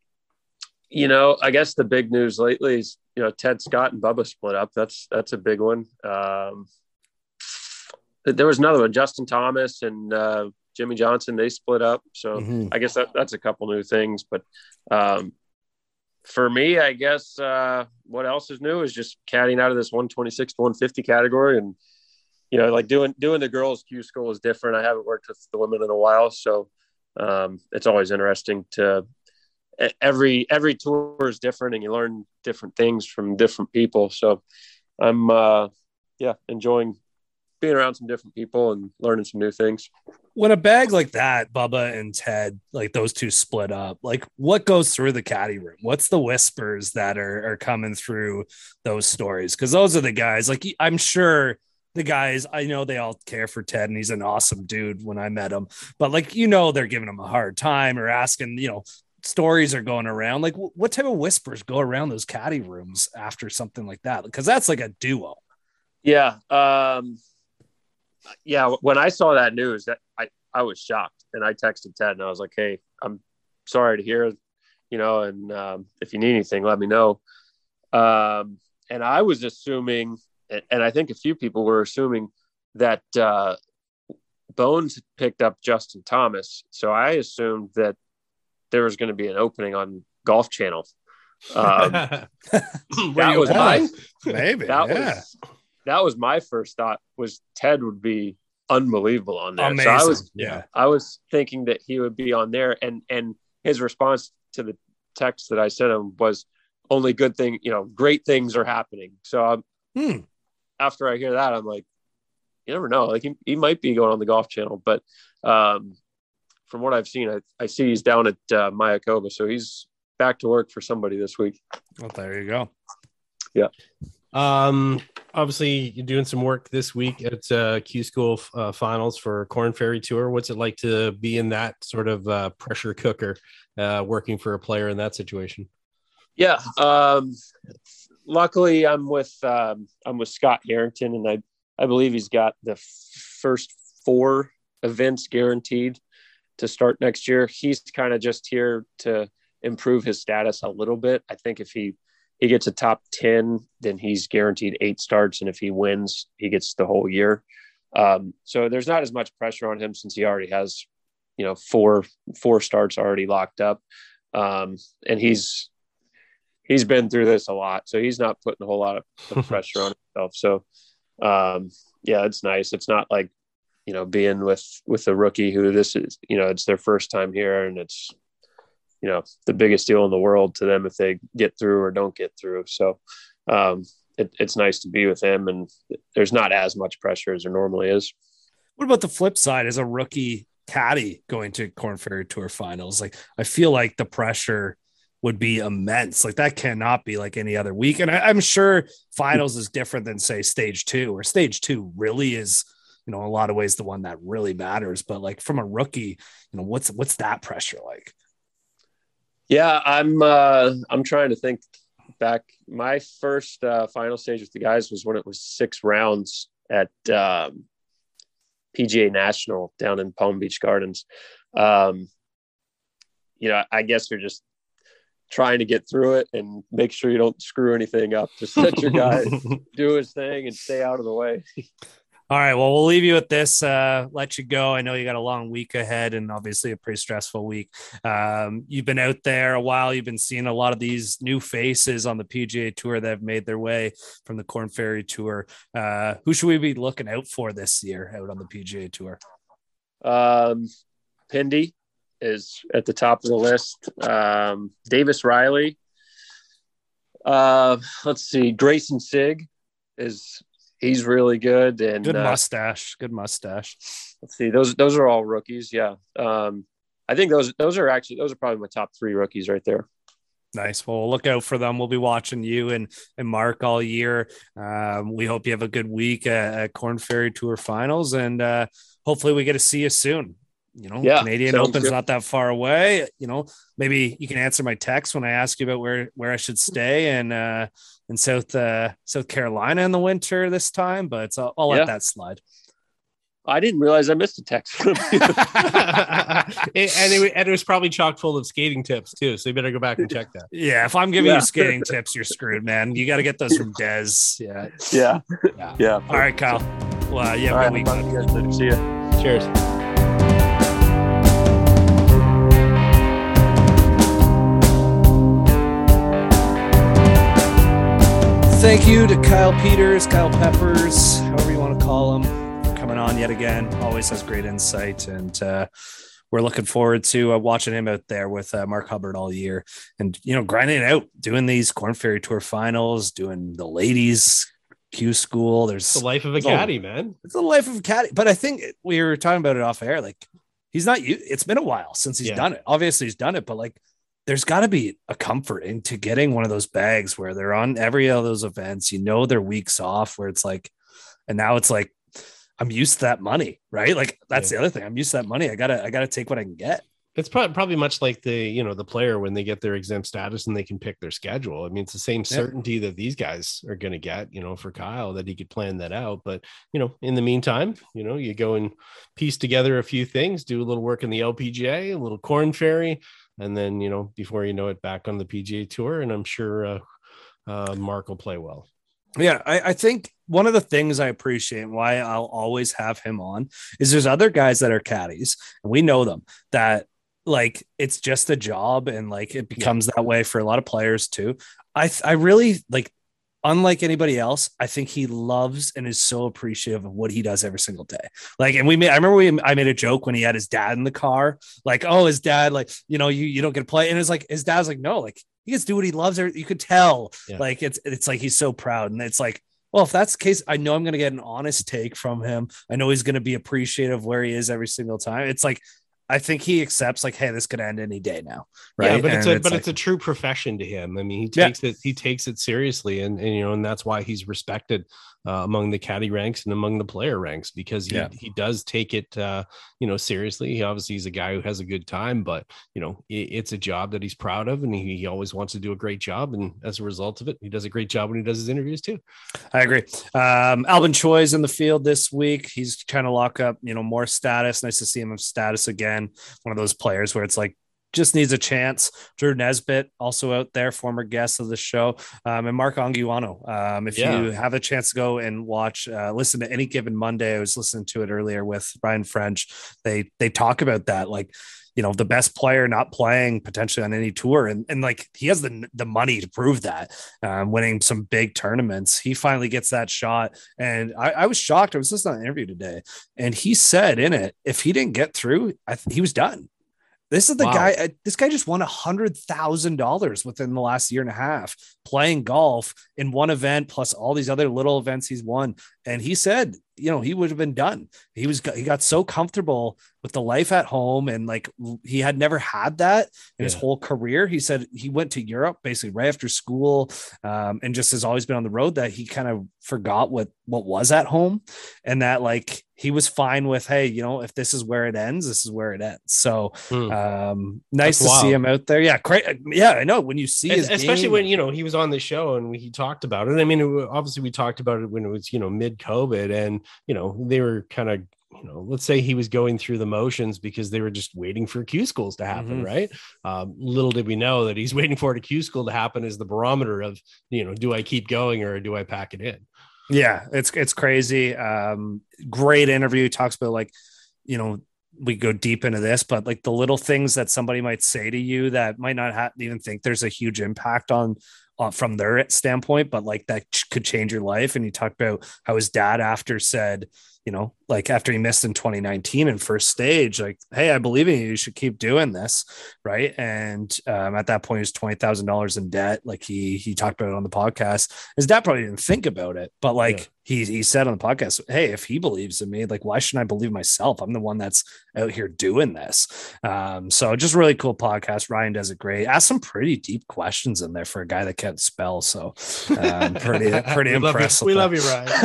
You know, I guess the big news lately is, you know, Ted Scott and Bubba split up. That's, that's a big one. Um, there was another one, Justin Thomas and uh, Jimmy Johnson, they split up. So mm-hmm. I guess that, that's a couple new things, but um, for me, I guess uh, what else is new is just caddying out of this one twenty-six to one fifty category. And, you know, like doing, doing the girls Q school is different. I haven't worked with the women in a while. So um, it's always interesting to every every tour is different, and you learn different things from different people. So I'm uh, yeah enjoying being around some different people and learning some new things. When a bag like that, Bubba and Ted, like those two split up, like what goes through the caddy room? What's the whispers that are, are coming through those stories? Because those are the guys, like I'm sure the guys, I know they all care for Ted and he's an awesome dude when I met him, but like, you know, they're giving him a hard time or asking, you know, stories are going around. Like what type of whispers go around those caddy rooms after something like that? Because that's like a duo. Yeah. Um, Yeah, when I saw that news, that I, I was shocked, and I texted Ted, and I was like, "Hey, I'm sorry to hear, you know, and um, if you need anything, let me know." Um, and I was assuming, and I think a few people were assuming that uh, Bones picked up Justin Thomas, so I assumed that there was going to be an opening on Golf Channel. Um, that was my maybe that yeah. was. That was my first thought, was Ted would be unbelievable on there. Amazing. So I was, yeah, I was thinking that he would be on there, and and his response to the text that I sent him was only good thing, you know, great things are happening. So um, hmm. after I hear that, I'm like, you never know, like he, he might be going on the Golf Channel, but um, from what I've seen, I, I see he's down at uh, Mayakoba, so he's back to work for somebody this week. Well, there you go. Yeah. Um, obviously you're doing some work this week at uh, Q School uh, finals for Corn Ferry Tour. What's it like to be in that sort of uh, pressure cooker, uh, working for a player in that situation? Yeah. Um, luckily I'm with, um, I'm with Scott Harrington, and I, I believe he's got the f- first four events guaranteed to start next year. He's kind of just here to improve his status a little bit. I think if he, he gets a top ten, then he's guaranteed eight starts. And if he wins, he gets the whole year. Um, so there's not as much pressure on him since he already has, you know, four, four starts already locked up. Um, and he's, he's been through this a lot, so he's not putting a whole lot of, of pressure on himself. So um, yeah, it's nice. It's not like, you know, being with, with a rookie who this is, you know, it's their first time here, and it's, you know, the biggest deal in the world to them if they get through or don't get through. So um, it, it's nice to be with him, and there's not as much pressure as there normally is. What about the flip side as a rookie caddy going to Corn Ferry Tour finals? Like, I feel like the pressure would be immense. Like that cannot be like any other week. And I, I'm sure finals is different than say stage two, or stage two really is, you know, in a lot of ways the one that really matters. But like from a rookie, you know, what's, what's that pressure like? Yeah, I'm uh, I'm trying to think back. My first uh, final stage with the guys was when it was six rounds at um, P G A National down in Palm Beach Gardens. Um, you know, I guess you're just trying to get through it and make sure you don't screw anything up. Just let your guy do his thing and stay out of the way. All right. Well, we'll leave you with this, uh, let you go. I know you got a long week ahead and obviously a pretty stressful week. Um, you've been out there a while. You've been seeing a lot of these new faces on the P G A Tour that have made their way from the Corn Ferry Tour. Uh, who should we be looking out for this year out on the P G A Tour? Um, Pindy is at the top of the list. Um, Davis Riley. Uh, let's see. Grayson Sigg is, he's really good. And good uh, mustache, good mustache. Let's see. Those, those are all rookies. Yeah. Um, I think those, those are actually, those are probably my top three rookies right there. Nice. Well, we'll look out for them. We'll be watching you and, and Mark all year. Um, we hope you have a good week at, at Corn Ferry Tour finals, and uh, hopefully we get to see you soon. You know, yeah, Canadian Open's good. Not that far away. You know, maybe you can answer my text when I ask you about where, where I should stay and uh, in South uh, South Carolina in the winter this time, but I'll, I'll let yeah. that slide. I didn't realize I missed a text from you. it, and, it, and it was probably chock full of skating tips too, so you better go back and check that. Yeah, if I'm giving yeah. you skating tips, you're screwed, man. You got to get those from Dez. Yeah. Yeah. Yeah. yeah. All right, Kyle. Well, uh, yeah, All good right, week. you guys. See you. Cheers. Thank you to Kyle Peters, Kyle Peppers, however you want to call him, for coming on yet again. Always has great insight. And uh, we're looking forward to uh, watching him out there with uh, Mark Hubbard all year, and you know, grinding it out, doing these Corn Ferry Tour finals, doing the ladies Q school. There's the life of a caddy, man. It's the life of a caddy. But I think we were talking about it off air. Like, he's not. It's been a while since he's yeah. done it. Obviously, he's done it, but like, there's got to be a comfort into getting one of those bags where they're on every of those events. You know, they're weeks off. Where it's like, and now it's like, I'm used to that money, right? Like, that's yeah. the other thing. I'm used to that money. I gotta, I gotta take what I can get. It's probably probably much like the, you know, the player when they get their exempt status and they can pick their schedule. I mean, it's the same certainty yeah. that these guys are going to get, you know, for Kyle, that he could plan that out. But, you know, in the meantime, you know, you go and piece together a few things, do a little work in the L P G A, a little Corn Ferry, and then, you know, before you know it, back on the P G A Tour. And I'm sure uh, uh, Mark will play well. Yeah, I, I think one of the things I appreciate and why I'll always have him on is there's other guys that are caddies, and we know them, that like it's just a job, and like it becomes yeah. that way for a lot of players too. I I really like, unlike anybody else, I think he loves and is so appreciative of what he does every single day. Like, and we made, I remember we, I made a joke when he had his dad in the car, like, oh, his dad, like, you know, you, you don't get to play. And it's like, his dad's like, no, like he gets to do what he loves. You could tell yeah. like, it's, it's like, he's so proud. And it's like, well, if that's the case, I know I'm going to get an honest take from him. I know he's going to be appreciative of where he is every single time. It's like, I think he accepts like, hey, this could end any day now. Right. Yeah, but it's a, it's but like, it's a true profession to him. I mean, he takes yeah. it, he takes it seriously, and, and, you know, and that's why he's respected uh, among the caddy ranks and among the player ranks, because he, yeah. he does take it, uh, you know, seriously. He obviously is a guy who has a good time, but, you know, it, it's a job that he's proud of, and he, he always wants to do a great job. And as a result of it, he does a great job when he does his interviews too. I agree. Um, Albin Choi's in the field this week. He's trying to lock up, you know, more status. Nice to see him in status again. One of those players where it's like, just needs a chance. Drew Nesbitt also out there, former guest of the show, um, and Mark Anguiano. Um, if yeah. you have a chance to go and watch, uh, listen to Any Given Monday, I was listening to it earlier with Brian French. They they talk about that, like, you know, the best player not playing potentially on any tour, and and like he has the the money to prove that, um, winning some big tournaments. He finally gets that shot, and I, I was shocked. I was listening to an interview today, and he said in it, if he didn't get through, I th- he was done. This is the wow. guy. This guy just won a hundred thousand dollars within the last year and a half playing golf in one event, plus all these other little events he's won. And he said, you know, he would have been done. He was, he got so comfortable with the life at home, and like he had never had that in yeah. his whole career. He said he went to Europe basically right after school, um, and just has always been on the road, that he kind of forgot what what was at home, and that like he was fine with, hey, you know, if this is where it ends, this is where it ends. So mm. um, nice That's to wild. see him out there. Yeah, great. Yeah, I know when you see, his especially game, when you know he was on the show and we, he talked about it. I mean, it, obviously we talked about it when it was, you know, mid COVID, and you know they were kind of, you know, let's say he was going through the motions because they were just waiting for Q schools to happen, mm-hmm. right? Um, little did we know that he's waiting for a Q school to happen as the barometer of, you know, do I keep going or do I pack it in? Yeah, it's it's crazy. Um, great interview. Talks about like, you know, we go deep into this, but like the little things that somebody might say to you that might not have, even think there's a huge impact on, on from their standpoint, but like that ch- could change your life. And he talked about how his dad after said, you know, like after he missed in twenty nineteen in first stage, like, hey, I believe in you. You should keep doing this. Right. And um, at that point, he was twenty thousand dollars in debt. Like he, he talked about it on the podcast. His dad probably didn't think about it, but like, yeah. He he said on the podcast, hey, if he believes in me, like, why shouldn't I believe myself? I'm the one that's out here doing this. Um, so just really cool podcast. Ryan does it great. Asked some pretty deep questions in there for a guy that can't spell. So um, pretty pretty we impressive. Love we love you,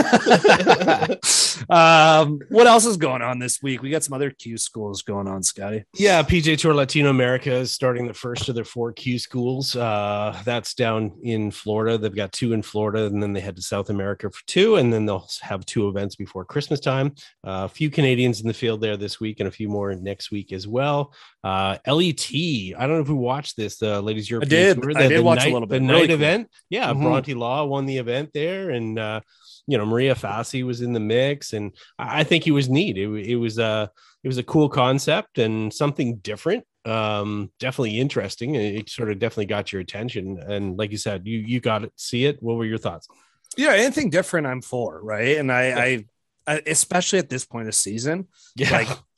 Ryan. um, what else is going on this week? We got some other Q schools going on, Scotty. Yeah, P G A Tour Latino America is starting the first of their four Q schools. Uh, that's down in Florida. They've got two in Florida, and then they head to South America for two, and then they'll have two events before Christmas time. Uh, a few Canadians in the field there this week, and a few more next week as well. Uh, L E T, I don't know if we watched this, the uh, Ladies European I did. Tour, the, I did the watch night, a little bit. The really night cool. event. Yeah, mm-hmm. Bronte Law won the event there, and uh, you know, Maria Fassi was in the mix, and I think it was neat. It, it was a it was a cool concept and something different. Um, definitely interesting. It sort of definitely got your attention, and like you said, you you got to see it. What were your thoughts? Yeah, anything different, I'm for, right? And I, I, I especially at this point of season, yeah. like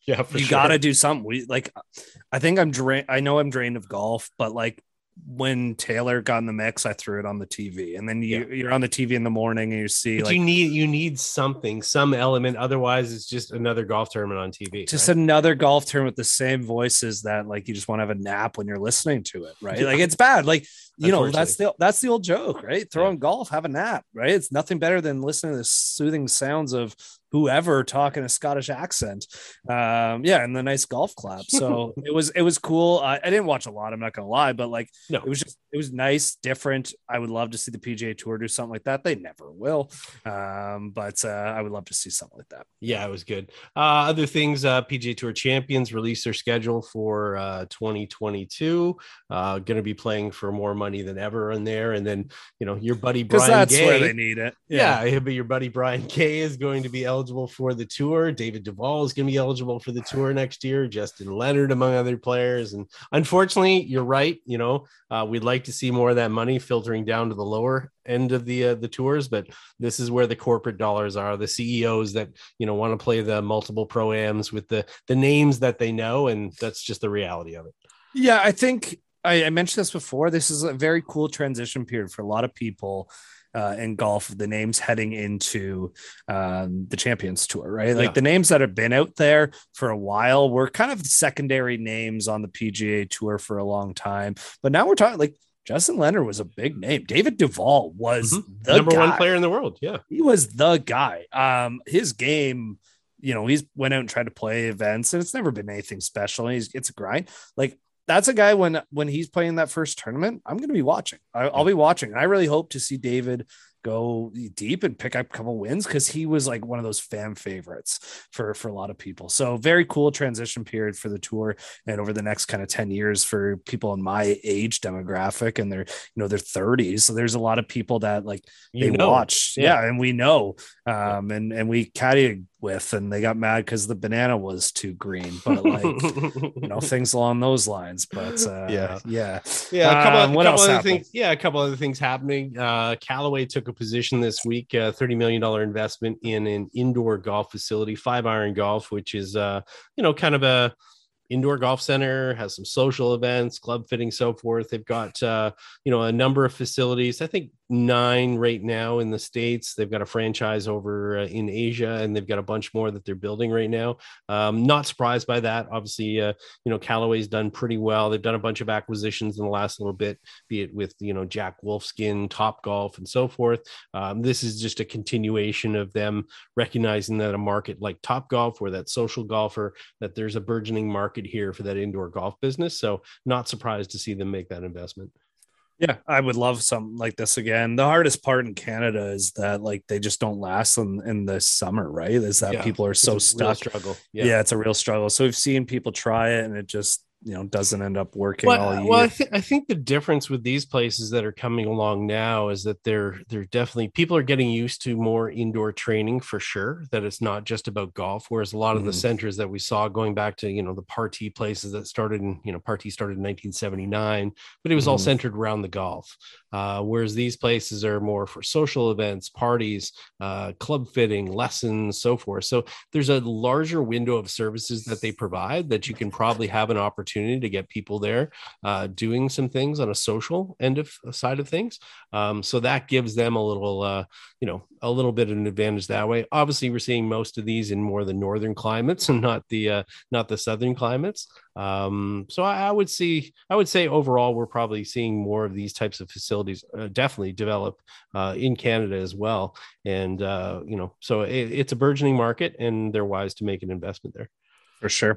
Yeah, for you sure. got to do something. We like, I think I'm drained. I know I'm drained of golf, but like when Taylor got in the mix, I threw it on the T V, and then you, yeah. you're on the T V in the morning and you see but like you need you need something, some element. Otherwise, it's just another golf tournament on T V. Just right? another golf tournament with the same voices that like you just want to have a nap when you're listening to it, right? Yeah. Like it's bad. Like you know that's the that's the old joke, right? Throw yeah. on golf, have a nap, right? It's nothing better than listening to the soothing sounds of whoever talking a Scottish accent. Um, yeah, and the nice golf clap. So it was it was cool. I, I didn't watch a lot, I'm not gonna lie, but like no. it was just it was nice, different. I would love to see the P G A Tour do something like that. They never will. Um, but uh, I would love to see something like that. Yeah, it was good. Uh, other things, uh, P G A Tour champions released their schedule for uh, twenty twenty-two. Uh, going to be playing for more money than ever in there. And then, you know, your buddy Brian that's Gay, where they need it. Yeah. yeah, but your buddy Brian Gay is going to be eligible for the tour. David Duval is going to be eligible for the tour next year. Justin Leonard, among other players. And unfortunately, you're right. You know, uh, we'd like to see more of that money filtering down to the lower end of the uh, the tours, but this is where the corporate dollars are, the C E Os that you know want to play the multiple pro-ams with the the names that they know, and that's just the reality of it. Yeah, I think I, I mentioned this before. This is a very cool transition period for a lot of people uh, in golf. The names heading into um, the Champions Tour, right? Like yeah. the names that have been out there for a while were kind of secondary names on the P G A Tour for a long time, but now we're talking like Justin Leonard was a big name. David Duval was mm-hmm. the number guy. one player in the world. Yeah, he was the guy. Um, his game, you know, he's went out and tried to play events, and it's never been anything special. He's it's a grind. Like that's a guy when when he's playing that first tournament, I'm going to be watching. I, I'll be watching. And I really hope to see David go deep and pick up a couple wins because he was like one of those fan favorites for for a lot of people. So very cool transition period for the tour, and over the next kind of ten years for people in my age demographic, and they're you know they're thirties. So there's a lot of people that like you they know. watch, yeah. yeah, and we know, um, and and we caddied with, and they got mad because the banana was too green, but like you know things along those lines. But uh, yeah, yeah, yeah. A couple, um, of, what couple else other happened? things. Yeah, a couple other things happening. Uh, Callaway took a position this week, a thirty million dollars investment in an indoor golf facility, Five Iron Golf, which is, uh, you know, kind of a indoor golf center, has some social events, club fitting, so forth. They've got, uh, you know, a number of facilities, I think nine right now in the States. They've got a franchise over uh, in Asia, and they've got a bunch more that they're building right now. Um, not surprised by that. Obviously, uh, you know, Callaway's done pretty well. They've done a bunch of acquisitions in the last little bit, be it with, you know, Jack Wolfskin, Top Golf, and so forth. Um, this is just a continuation of them recognizing that a market like Top Golf, or that social golfer, that there's a burgeoning market here for that indoor golf business. So not surprised to see them make that investment. Yeah, I would love something like this again. The hardest part in Canada is that like they just don't last in, in the summer, right? Is that yeah, people are so stuck. Struggle. Yeah. yeah, it's a real struggle. So we've seen people try it, and it just you know doesn't end up working well, all year. Well, I think I think the difference with these places that are coming along now is that they're they're definitely people are getting used to more indoor training for sure. That it's not just about golf. Whereas a lot of mm-hmm. the centers that we saw going back to you know the party places that started in you know party started in nineteen seventy-nine, but it was mm-hmm. all centered around the golf. Uh, whereas these places are more for social events, parties, uh, club fitting, lessons, so forth. So there's a larger window of services that they provide that you can probably have an opportunity to get people there uh, doing some things on a social end of side of things. Um, so that gives them a little, uh, you know, a little bit of an advantage that way. Obviously, we're seeing most of these in more the northern climates and not the uh, not the southern climates. Um, so I, I would see, I would say overall, we're probably seeing more of these types of facilities uh, definitely develop uh, in Canada as well. And, uh, you know, so it, it's a burgeoning market, and they're wise to make an investment there. For sure.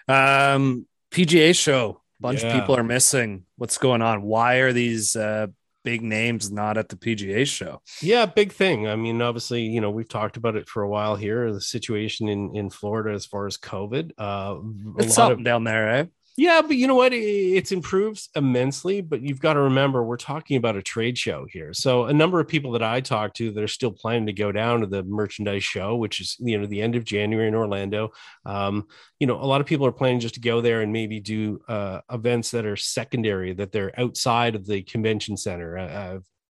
Um, P G A show, a bunch yeah. of people are missing. What's going on? Why are these uh, big names not at the P G A show? Yeah, big thing. I mean, obviously, you know, we've talked about it for a while here, the situation in, in Florida as far as COVID. Uh, it's something of, down there, eh? Yeah, but you know what? It's improved immensely, but you've got to remember we're talking about a trade show here. So a number of people that I talked to that are still planning to go down to the merchandise show, which is, you know, the end of January in Orlando. Um, you know, a lot of people are planning just to go there and maybe do uh, events that are secondary, that they're outside of the convention center. Uh,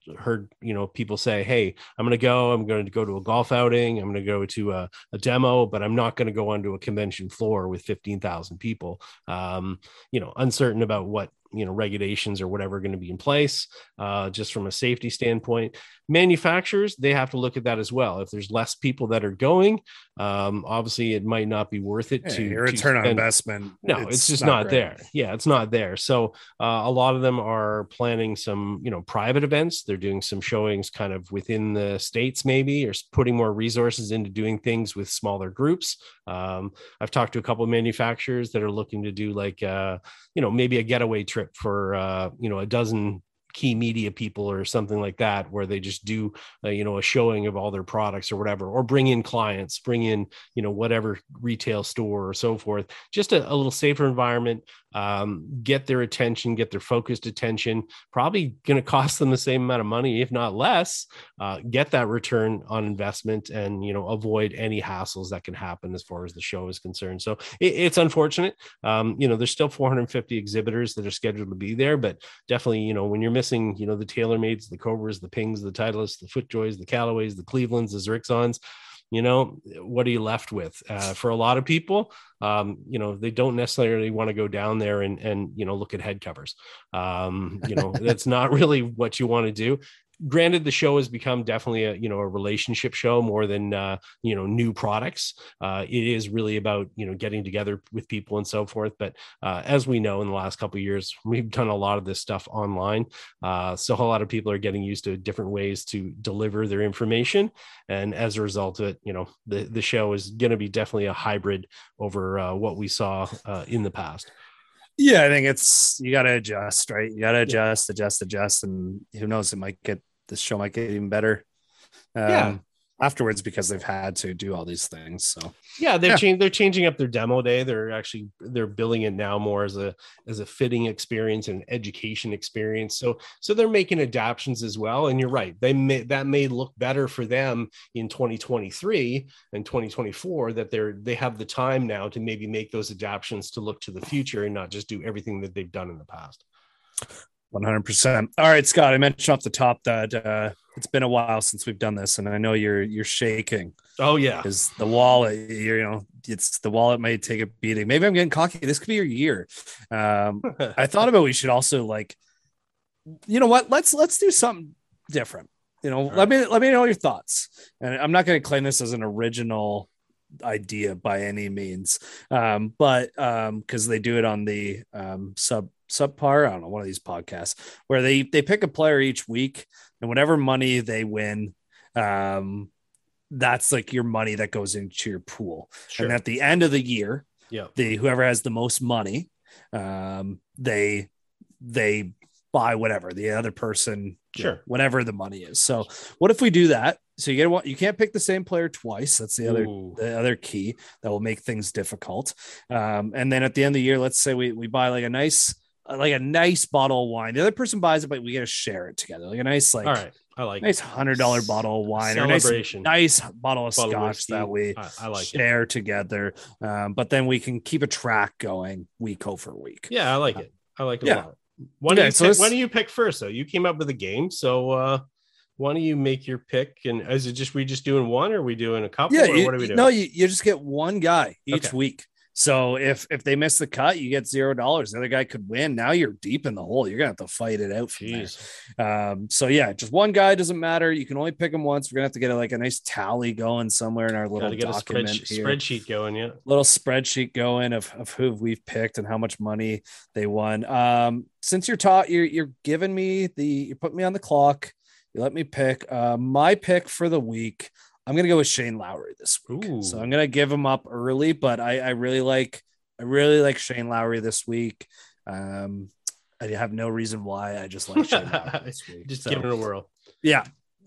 heard, you know, people say, hey, I'm going to go, I'm going to go to a golf outing, I'm going to go to a, a demo, but I'm not going to go onto a convention floor with fifteen thousand people. Um, you know, uncertain about what, you know, regulations or whatever are going to be in place, uh, just from a safety standpoint. Manufacturers, they have to look at that as well. If there's less people that are going, um, obviously it might not be worth it. Yeah, to your return to on investment. No, it's, it's just not, not there. Yeah, it's not there. So uh, a lot of them are planning some, you know, private events. They're doing some showings kind of within the States, maybe, or putting more resources into doing things with smaller groups. Um, I've talked to a couple of manufacturers that are looking to do like, uh, you know, maybe a getaway trip for, uh, you know, a dozen key media people or something like that, where they just do, uh, you know, a showing of all their products or whatever, or bring in clients, bring in, you know, whatever retail store or so forth, just a, a little safer environment, um, get their attention, get their focused attention, probably going to cost them the same amount of money, if not less, uh, get that return on investment and, you know, avoid any hassles that can happen as far as the show is concerned. So it, it's unfortunate. Um, you know, there's still four hundred fifty exhibitors that are scheduled to be there, but definitely, you know, when you're missing you know, the TaylorMades, the Cobras, the Pings, the Titleists, the FootJoys, the Callaways, the Clevelands, the Zrixons, you know, what are you left with? Uh, for a lot of people, um, you know, they don't necessarily want to go down there and, and, you know, look at head covers. Um, you know, that's not really what you want to do. Granted, the show has become definitely a, you know, a relationship show more than, uh, you know, new products. Uh, it is really about, you know, getting together with people and so forth. But uh, as we know, in the last couple of years, we've done a lot of this stuff online. Uh, so a lot of people are getting used to different ways to deliver their information. And as a result of it, you know, the, the show is going to be definitely a hybrid over uh, what we saw uh, in the past. Yeah, I think it's, you got to adjust, right? You got to adjust, yeah. adjust, adjust. And who knows, it might get, this show might get even better. Um, yeah. Afterwards, because they've had to do all these things. So yeah, they're yeah. changing, they're changing up their demo day. They're actually, they're billing it now more as a, as a fitting experience and education experience. So, so they're making adaptions as well. And you're right. They may, that may look better for them in twenty twenty-three and twenty twenty-four, that they're, they have the time now to maybe make those adaptions to look to the future and not just do everything that they've done in the past. one hundred percent. All right, Scott, I mentioned off the top that uh, it's been a while since we've done this, and I know you're you're shaking. Oh yeah, because the wallet, you know, it's the wallet may take a beating. Maybe I'm getting cocky. This could be your year. Um, I thought about we should also, like, you know what? Let's let's do something different. You know, All let right. me let me know your thoughts. And I'm not going to claim this as an original idea by any means, um, but um, because they do it on the um, sub. subpar, I don't know, one of these podcasts where they they pick a player each week, and whatever money they win, um that's like your money that goes into your pool. Sure. And at the end of the year, yeah, the whoever has the most money, um they they buy whatever the other person, sure, know, whatever the money is. So what if we do that? So you get one, you can't pick the same player twice. That's the other Ooh. the other key that will make things difficult. Um and then at the end of the year, let's say we we buy like a nice like a nice bottle of wine. The other person buys it, but we get to share it together. Like a nice, like, all right, I like nice hundred dollar bottle of wine, or a nice, nice bottle of bottle scotch of that we I, I like share it. together. Um, but then we can keep a track going week over week. Yeah, I like it. I like it yeah. a lot. Why do, yeah, you so pick, why do you pick first? So you came up with a game. So uh, why don't you make your pick? And is it just we just doing one, or are we doing a couple? Yeah, or you, what are we doing? No, you, you just get one guy each okay. week. So if if they miss the cut, you get zero dollars. The other guy could win. Now you're deep in the hole. You're gonna have to fight it out from Jeez. there. Um, so yeah, just one guy doesn't matter. You can only pick him once. We're gonna have to get a, like a nice tally going somewhere in our little get document a spreadsheet, here. spreadsheet going. Yeah, little spreadsheet going of of who we've picked and how much money they won. Um, since you're taught, you're you're giving me the you put me on the clock. You let me pick. Uh, my pick for the week, I'm going to go with Shane Lowry this week. Ooh. So I'm going to give him up early, but I, I really like, I really like Shane Lowry this week. Um, I have no reason why. I just like Shane Lowry this week. Just so, give it a whirl. Yeah.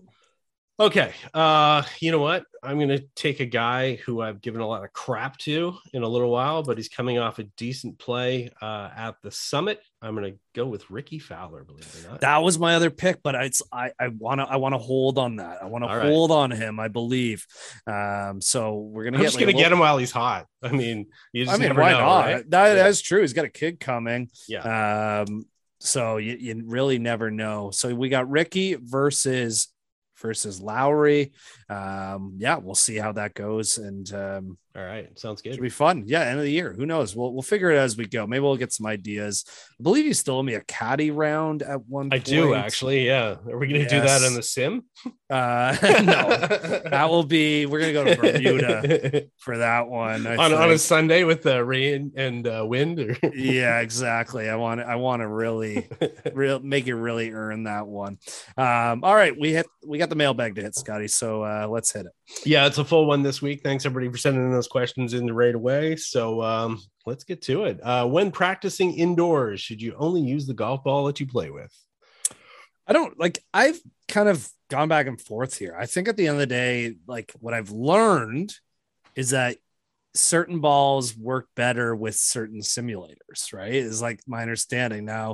Okay. Uh, you know what? I'm going to take a guy who I've given a lot of crap to in a little while, but he's coming off a decent play uh, at the Summit. I'm going to go with Ricky Fowler, believe it or not. That was my other pick, but it's, I, I want to, I want to hold on that. I want to hold right. on him. I believe. Um, so we're going to I'm get, just like, going to get him while he's hot. I mean, you just I mean, never why know, not? Right? That, yeah. That's true. He's got a kid coming. Yeah. Um, So you, you really never know. So we got Ricky versus versus Lowry. Um, yeah, we'll see how that goes. And um, all right, sounds good. It'll be fun. Yeah, end of the year. Who knows? We'll we'll figure it as we go. Maybe we'll get some ideas. I believe you stole me a caddy round at one I point. do actually. Yeah. Are we going to yes. do that on the sim? Uh, no, that will be. We're gonna go to Bermuda for that one I on, on a Sunday with the rain and uh, wind. Or... yeah, exactly. I want. I want to really, real make it really earn that one. Um, all right, we hit. We got the mailbag to hit, Scotty. So uh, let's hit it. Yeah, it's a full one this week. Thanks everybody for sending in those questions in right away. So um, let's get to it. Uh, when practicing indoors, should you only use the golf ball that you play with? I don't like. I've kind of gone back and forth here. I think at the end of the day, like what I've learned is that certain balls work better with certain simulators, right? Is like my understanding. Now,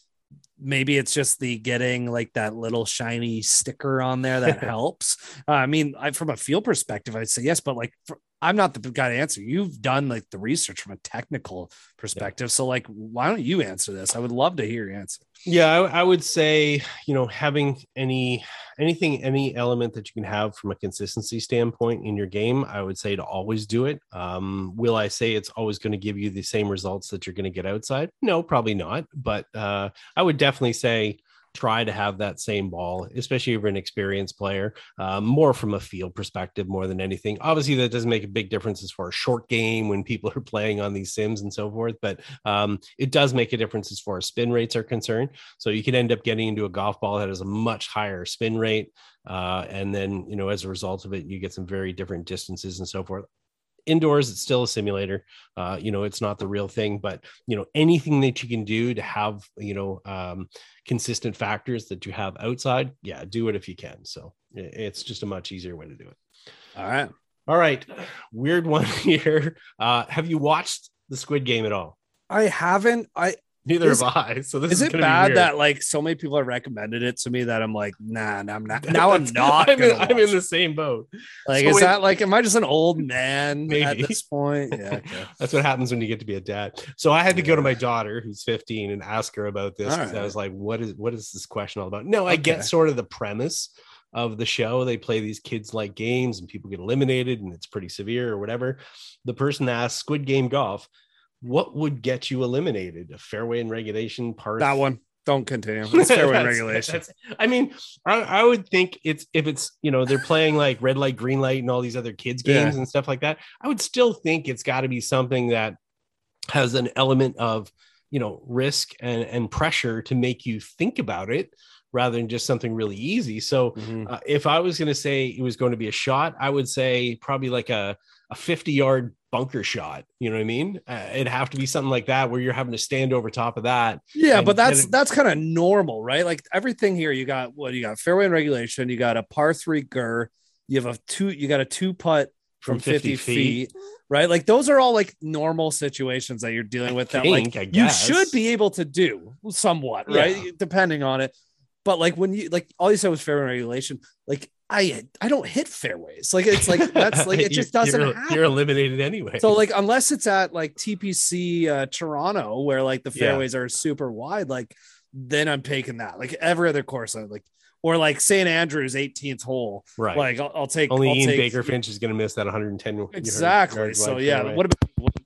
maybe it's just the getting like that little shiny sticker on there that helps. Uh, I mean, I, from a field perspective, I'd say yes, but like for, I'm not the guy to answer. You've done like the research from a technical perspective. Yeah. So like, why don't you answer this? I would love to hear your answer. Yeah, I, I would say, you know, having any, anything, any element that you can have from a consistency standpoint in your game, I would say to always do it. Um, will I say it's always going to give you the same results that you're going to get outside? No, probably not. But uh, I would definitely say, try to have that same ball, especially if you're an experienced player, um, more from a field perspective, more than anything. Obviously that doesn't make a big difference as far as short game when people are playing on these sims and so forth, but um, it does make a difference as far as spin rates are concerned. So you can end up getting into a golf ball that has a much higher spin rate. Uh, and then, you know, as a result of it, you get some very different distances and so forth. Indoors, it's still a simulator. Uh, you know, it's not the real thing, but, you know, anything that you can do to have, you know, um, consistent factors that you have outside. Yeah, do it if you can. So it's just a much easier way to do it. All right. All right. Weird one here. Uh, have you watched the Squid Game at all? I haven't. I, Neither is, have I. So this is, is it bad that like so many people have recommended it to me that I'm like, nah, nah I'm not. Now I'm not. I'm, in, I'm in the same boat. Like, so is when, that like, am I just an old man maybe. At this point? Yeah, okay. That's what happens when you get to be a dad. So I had to yeah. go to my daughter, who's fifteen, and ask her about this because right. I was like, what is what is this question all about? No, I okay. get sort of the premise of the show. They play these kids like games, and people get eliminated, and it's pretty severe or whatever. The person asked Squid Game golf. What would get you eliminated? A fairway and regulation part? That one. Don't continue. It's fairway and regulation. That's, I mean, I, I would think it's if it's, you know, they're playing like red light, green light, and all these other kids games yeah. and stuff like that. I would still think it's got to be something that has an element of, you know, risk and, and pressure to make you think about it rather than just something really easy. So mm-hmm. uh, if I was going to say it was going to be a shot, I would say probably like a, a fifty yard bunker shot. You know what I mean? Uh, it'd have to be something like that where you're having to stand over top of that. Yeah, and, but that's it, that's kind of normal, right? Like everything here, you got what you got fairway and regulation, you got a par three gur, you have a two, you got a two putt from, from fifty, fifty feet, right? Like those are all like normal situations that you're dealing with I that think, like you should be able to do somewhat, right? Yeah. Depending on it. But like when you like all you said was fairway and regulation, like I I don't hit fairways. Like it's like that's like it just doesn't you're, happen. You're eliminated anyway. So like unless it's at like T P C uh, Toronto where like the fairways yeah. are super wide, like then I'm taking that. Like every other course, I like or like Saint Andrews eighteenth hole. Right. Like I'll, I'll take only I'll Ian take, Baker Finch is going to miss that one hundred ten. Exactly. So yeah. Fairway. What about what,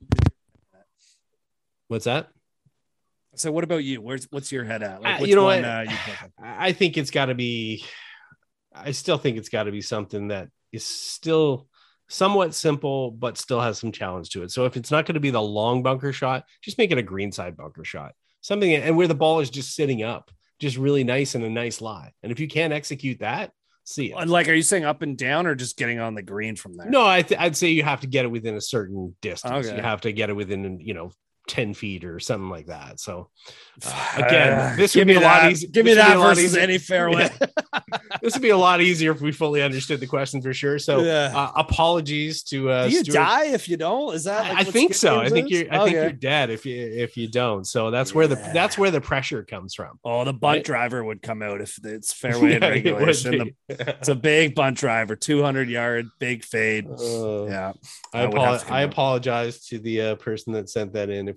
what's that? So what about you? Where's what's your head at? Like, which you know one, what? Uh, you I think it's got to be. I still think it's got to be something that is still somewhat simple, but still has some challenge to it. So if it's not going to be the long bunker shot, just make it a greenside bunker shot, something, and where the ball is just sitting up, just really nice and a nice lie. And if you can't execute that, see it. Like, are you saying up and down or just getting on the green from there? No, I th- I'd say you have to get it within a certain distance. Okay. You have to get it within, you know, ten feet or something like that. So uh, again, this would be a lot easier. Give me that versus any fairway. This would be a lot easier if we fully understood the question for sure. So yeah. uh, apologies to uh do you Stuart. Die if you don't? Is that like I think so. I think is? you're I okay. think you're dead if you if you don't. So that's yeah. where the that's where the pressure comes from. Oh, the bunt right? driver would come out if it's fairway and yeah, regulation. It the, it's a big bunt driver, two hundred yard, big fade. Uh, yeah. I, I, apologize, I apologize to the uh, person that sent that in if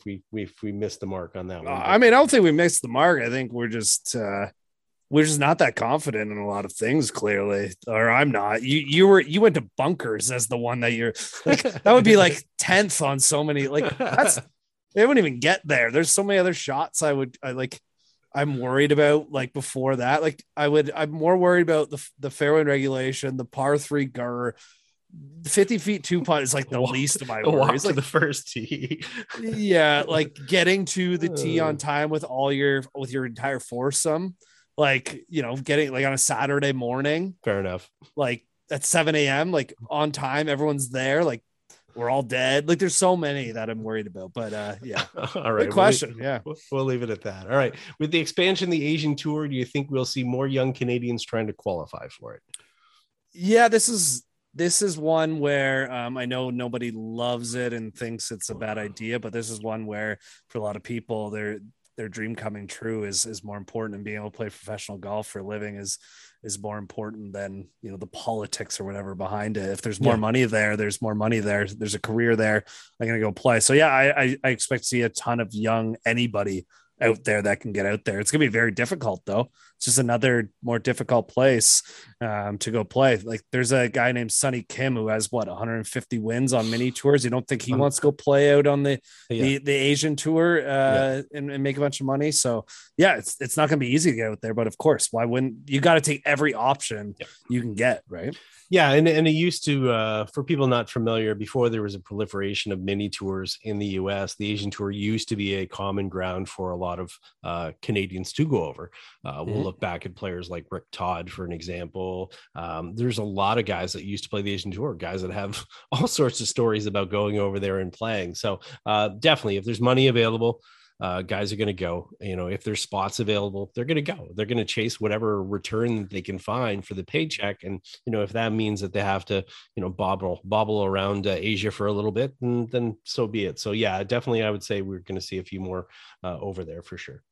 if we, we if we missed the mark on that one. I mean, I don't think we missed the mark. I think we're just uh, we're just not that confident in a lot of things, clearly, or I'm not. You you were you went to bunkers as the one that you're like, that would be like tenth on so many. Like that's they wouldn't even get there. There's so many other shots I would I like. I'm worried about like before that. Like I would I'm more worried about the the fairway regulation, the par three gur. fifty feet two putt is like the walk, least of my worries. Walk to like the first tee. Yeah, like getting to the tee on time with all your with your entire foursome. Like, you know, getting like on a Saturday morning. Fair enough. Like at seven a.m. like on time, everyone's there. Like we're all dead. Like there's so many that I'm worried about. But uh yeah. All right. Good question. We'll, yeah. We'll leave it at that. All right. With the expansion of the Asian Tour, do you think we'll see more young Canadians trying to qualify for it? Yeah, this is This is one where um, I know nobody loves it and thinks it's a bad idea, but this is one where for a lot of people, their their dream coming true is is more important, and being able to play professional golf for a living is is more important than, you know, the politics or whatever behind it. If there's more yeah. money there, there's more money there. There's a career there. I'm gonna go play. So yeah, I, I I expect to see a ton of young anybody out there that can get out there. It's gonna be very difficult though. It's just another more difficult place um, to go play. Like there's a guy named Sonny Kim who has what one hundred fifty wins on mini tours. You don't think he um, wants to go play out on the yeah. the, the Asian tour uh, yeah. and, and make a bunch of money? So yeah, it's it's not gonna be easy to get out there, but of course, why wouldn't you? Got to take every option yeah. you can get, right? Yeah, and, and it used to, uh, for people not familiar, before there was a proliferation of mini tours in the U S, the Asian Tour used to be a common ground for a lot of uh, Canadians to go over. Uh, we'll mm-hmm. look back at players like Rick Todd, for an example. Um, there's a lot of guys that used to play the Asian Tour, guys that have all sorts of stories about going over there and playing. So uh, definitely, if there's money available, Uh, guys are going to go. You know, if there's spots available, they're going to go. They're going to chase whatever return that they can find for the paycheck. And, you know, if that means that they have to, you know, bobble, bobble around uh, Asia for a little bit, then, then so be it. So, yeah, definitely, I would say we're going to see a few more uh, over there for sure.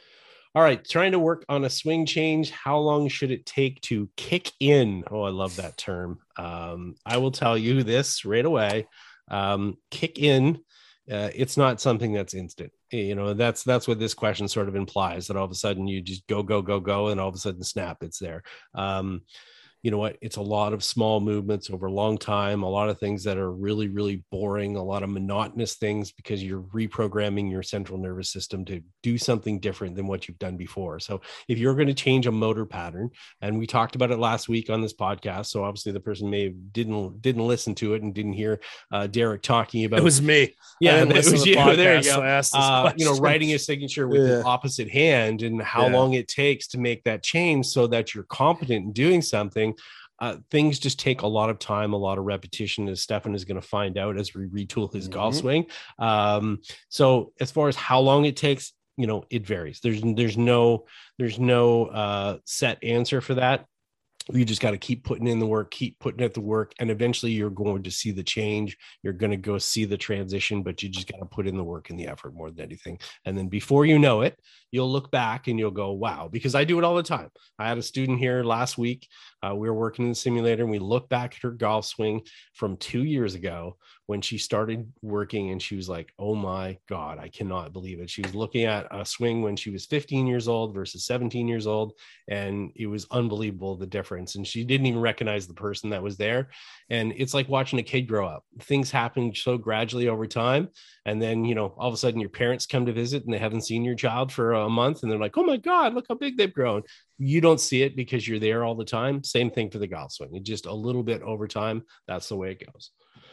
All right. Trying to work on a swing change. How long should it take to kick in? Oh, I love that term. Um, I will tell you this right away. Um, kick in. Uh, it's not something that's instant. You know, that's that's what this question sort of implies, that all of a sudden you just go, go, go, go, and all of a sudden snap, it's there. Um, you know what? It's a lot of small movements over a long time, a lot of things that are really, really boring, a lot of monotonous things, because you're reprogramming your central nervous system to do something different than what you've done before. So if you're going to change a motor pattern, and we talked about it last week on this podcast, so obviously the person may have didn't didn't listen to it and didn't hear uh, Derek talking about it. Was me. Yeah, it was you. Podcast, there you go. So uh, you know, writing a signature with yeah. the opposite hand, and how yeah. long it takes to make that change so that you're competent in doing something. Uh, things just take a lot of time, a lot of repetition, as Stefan is going to find out as we retool his mm-hmm. golf swing. Um, so as far as how long it takes, you know, it varies. There's there's no there's no uh, set answer for that. You just got to keep putting in the work, keep putting at the work, and eventually you're going to see the change. You're going to go see the transition, but you just got to put in the work and the effort more than anything. And then before you know it, you'll look back and you'll go, wow, because I do it all the time. I had a student here last week. Uh, we were working in the simulator, and we looked back at her golf swing from two years ago when she started working, and she was like, oh my God, I cannot believe it. She was looking at a swing when she was fifteen years old versus seventeen years old. And it was unbelievable, the difference. And she didn't even recognize the person that was there. And it's like watching a kid grow up. Things happen so gradually over time. And then, you know, all of a sudden your parents come to visit and they haven't seen your child for a month. And they're like, oh my God, look how big they've grown. You don't see it because you're there all the time. Same thing for the golf swing. It's just a little bit over time. That's the way it goes.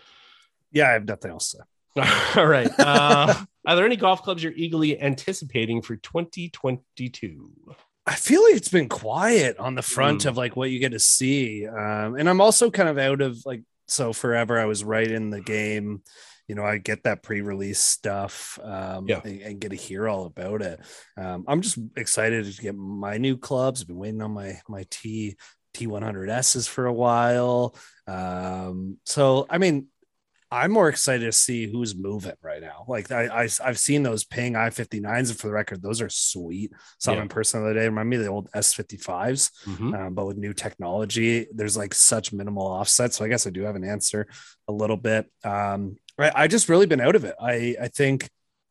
Yeah, I have nothing else to say. All right. Uh, are there any golf clubs you're eagerly anticipating for twenty twenty-two? I feel like it's been quiet on the front mm. of like what you get to see. Um, and I'm also kind of out of like, so forever I was right in the game. You know, I get that pre-release stuff um, yeah. and, and get to hear all about it. Um, I'm just excited to get my new clubs. I've been waiting on my, my T T one hundred S's for a while. Um, so, I mean, I'm more excited to see who's moving right now. Like I, I I've seen those Ping I fifty-nines, and for the record, those are sweet. Saw yeah. them in person the other day. Remind me of the old S fifty-fives, mm-hmm. um, but with new technology. There's like such minimal offset. So I guess I do have an answer a little bit. Um, right. I just really been out of it. I I think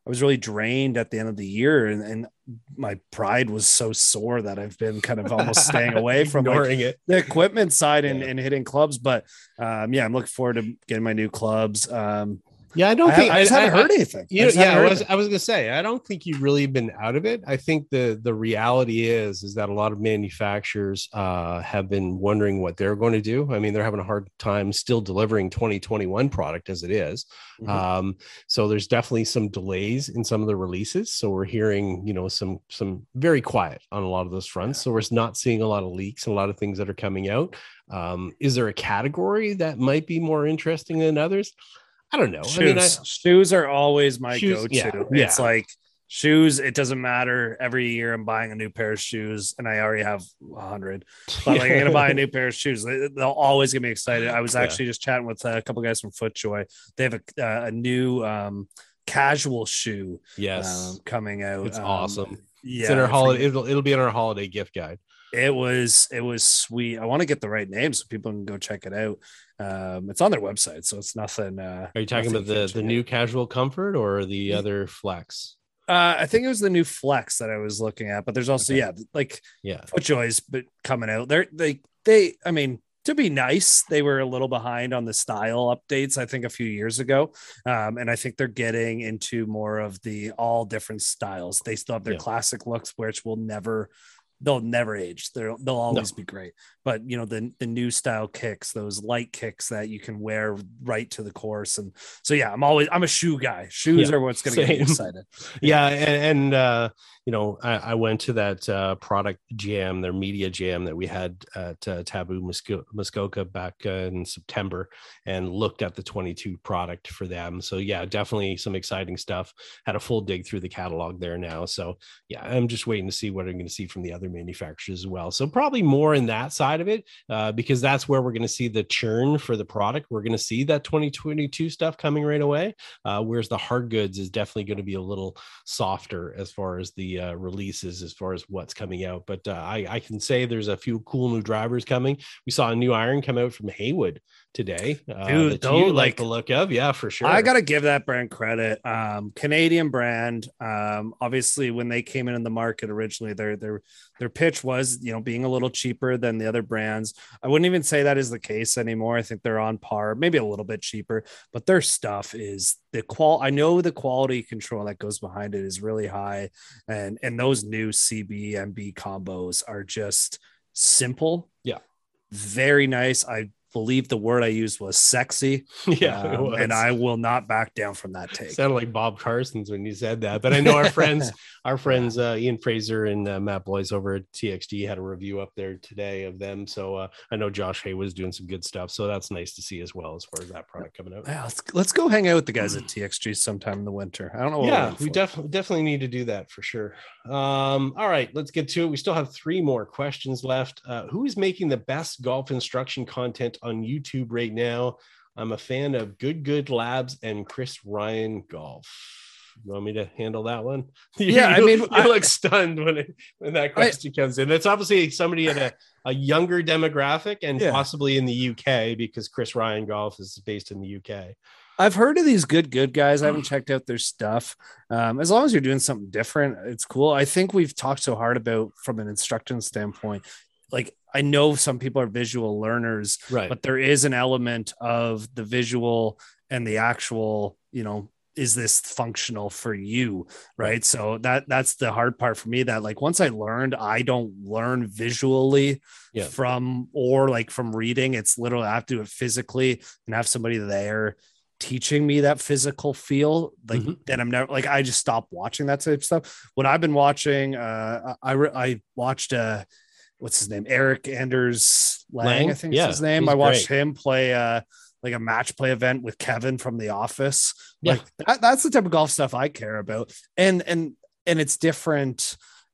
I was really drained at the end of the year, and, and my pride was so sore that I've been kind of almost staying away from like, it. the equipment side and, Yeah. and hitting clubs. But um, yeah, I'm looking forward to getting my new clubs. Um, Yeah, I don't I, think I just I, haven't I, heard anything. You I know, just haven't yeah, I heard was, anything. I was gonna say I don't think you've really been out of it. I think the the reality is is that a lot of manufacturers uh, have been wondering what they're going to do. I mean, they're having a hard time still delivering twenty twenty-one product as it is. Mhm. Um, so there's definitely some delays in some of the releases. So we're hearing, you know, some some very quiet on a lot of those fronts. So we're not seeing a lot of leaks and a lot of things that are coming out. Um, is there a category that might be more interesting than others? I don't know. Shoes. I mean, I, shoes are always my Shoes, go-to. yeah, It's yeah. like shoes. It doesn't matter. Every year I'm buying a new pair of shoes, and I already have a hundred. But like I'm gonna buy a new pair of shoes. They, they'll always get me excited. I was Yeah. actually just chatting with a couple guys from FootJoy. They have a, uh, a new um, casual shoe yes, um, coming out. it's Um, awesome. Yeah, It's in our I holiday. forget- It'll, it'll be in our holiday gift guide. It was it was sweet. I want to get the right name so people can go check it out. Um, it's on their website, so it's nothing. Uh, Are you talking nothing about the fancy. the new casual comfort or the Ye- other flex? Uh, I think it was the new Flex that I was looking at, but there's also Okay. yeah, like Yeah, FootJoy's but coming out. They're they they I mean, to be nice, they were a little behind on the style updates, I think a few years ago. Um, and I think they're getting into more of the all different styles. They still have their Yeah. classic looks, which will never they'll never age. They'll they'll always be great. But you know, the the new style kicks, those light kicks that you can wear right to the course. And so yeah, I'm always I'm a shoe guy. Shoes Yeah, are what's gonna get me same. excited. yeah, and, and uh, you know, I, I went to that uh, product jam, their media jam that we had at uh, Taboo Musko- Muskoka back uh, in September, and looked at the twenty-two product for them. So yeah, definitely some exciting stuff. Had a full dig through the catalog there now. So yeah, I'm just waiting to see what I'm going to see from the other manufacturers as well. So probably more in that side of it, uh, because that's where we're going to see the churn for the product. We're going to see that twenty twenty-two stuff coming right away, uh, whereas the hard goods is definitely going to be a little softer as far as the uh, releases, as far as what's coming out. But uh, I, I can say there's a few cool new drivers coming. We saw a new iron come out from Haywood today. Uh, Dude, that though, you like like- the look of, yeah, for sure. I gotta give that brand credit. Um, Canadian brand. Um, obviously, when they came in in the market originally, their their their pitch was, you know, being a little cheaper than the other brands. I wouldn't even say that is the case anymore. I think they're on par, maybe a little bit cheaper, but their stuff is the qual. I know the quality control that goes behind it is really high, and and those new C B M B combos are just simple. Yeah. Very nice. I believe the word I used was sexy. yeah, it Um, was. and I will not back down from that take. Sounded like Bob Carson's when you said that, but I know our friends, our friends uh, Ian Fraser and uh, Matt Blois over at T X D had a review up there today of them. So uh, I know Josh Hay was doing some good stuff. So that's nice to see as well as far as that product coming out. Yeah, let's, let's go hang out with the guys at T X G sometime in the winter. I don't know. What Yeah, we're in we for. definitely definitely need to do that for sure. Um, all right, let's get to it. We still have three more questions left. Uh, who is making the best golf instruction content on YouTube right now? I'm a fan of Good Good Labs and Chris Ryan Golf. You want me to handle that one? Yeah, I you, mean, you I- look stunned when it, when that question comes in. That's obviously somebody in a, a younger demographic and Yeah. possibly in the U K, because Chris Ryan Golf is based in the U K. I've heard of these good, good guys. I haven't checked out their stuff. Um, as long as you're doing something different, it's cool. I think we've talked so hard about from an instruction standpoint. Like, I know some people are visual learners, Right. but there is an element of the visual and the actual, you know, is this functional for you? Right. So that that's the hard part for me, that like once I learned, I don't learn visually Yeah. from, or like from reading. It's literally, I have to do it physically and have somebody there teaching me that physical feel. Like, Mhm. then I'm never like, I just stopped watching that type of stuff. What I've been watching, uh, I, I, I watched, uh, what's his name? Eric Anders Lang, Lang? I think Yeah, is his name. he's I watched great. him play uh like a match play event with Kevin from The Office. Yeah. Like that, that's the type of golf stuff I care about. And and and it's different.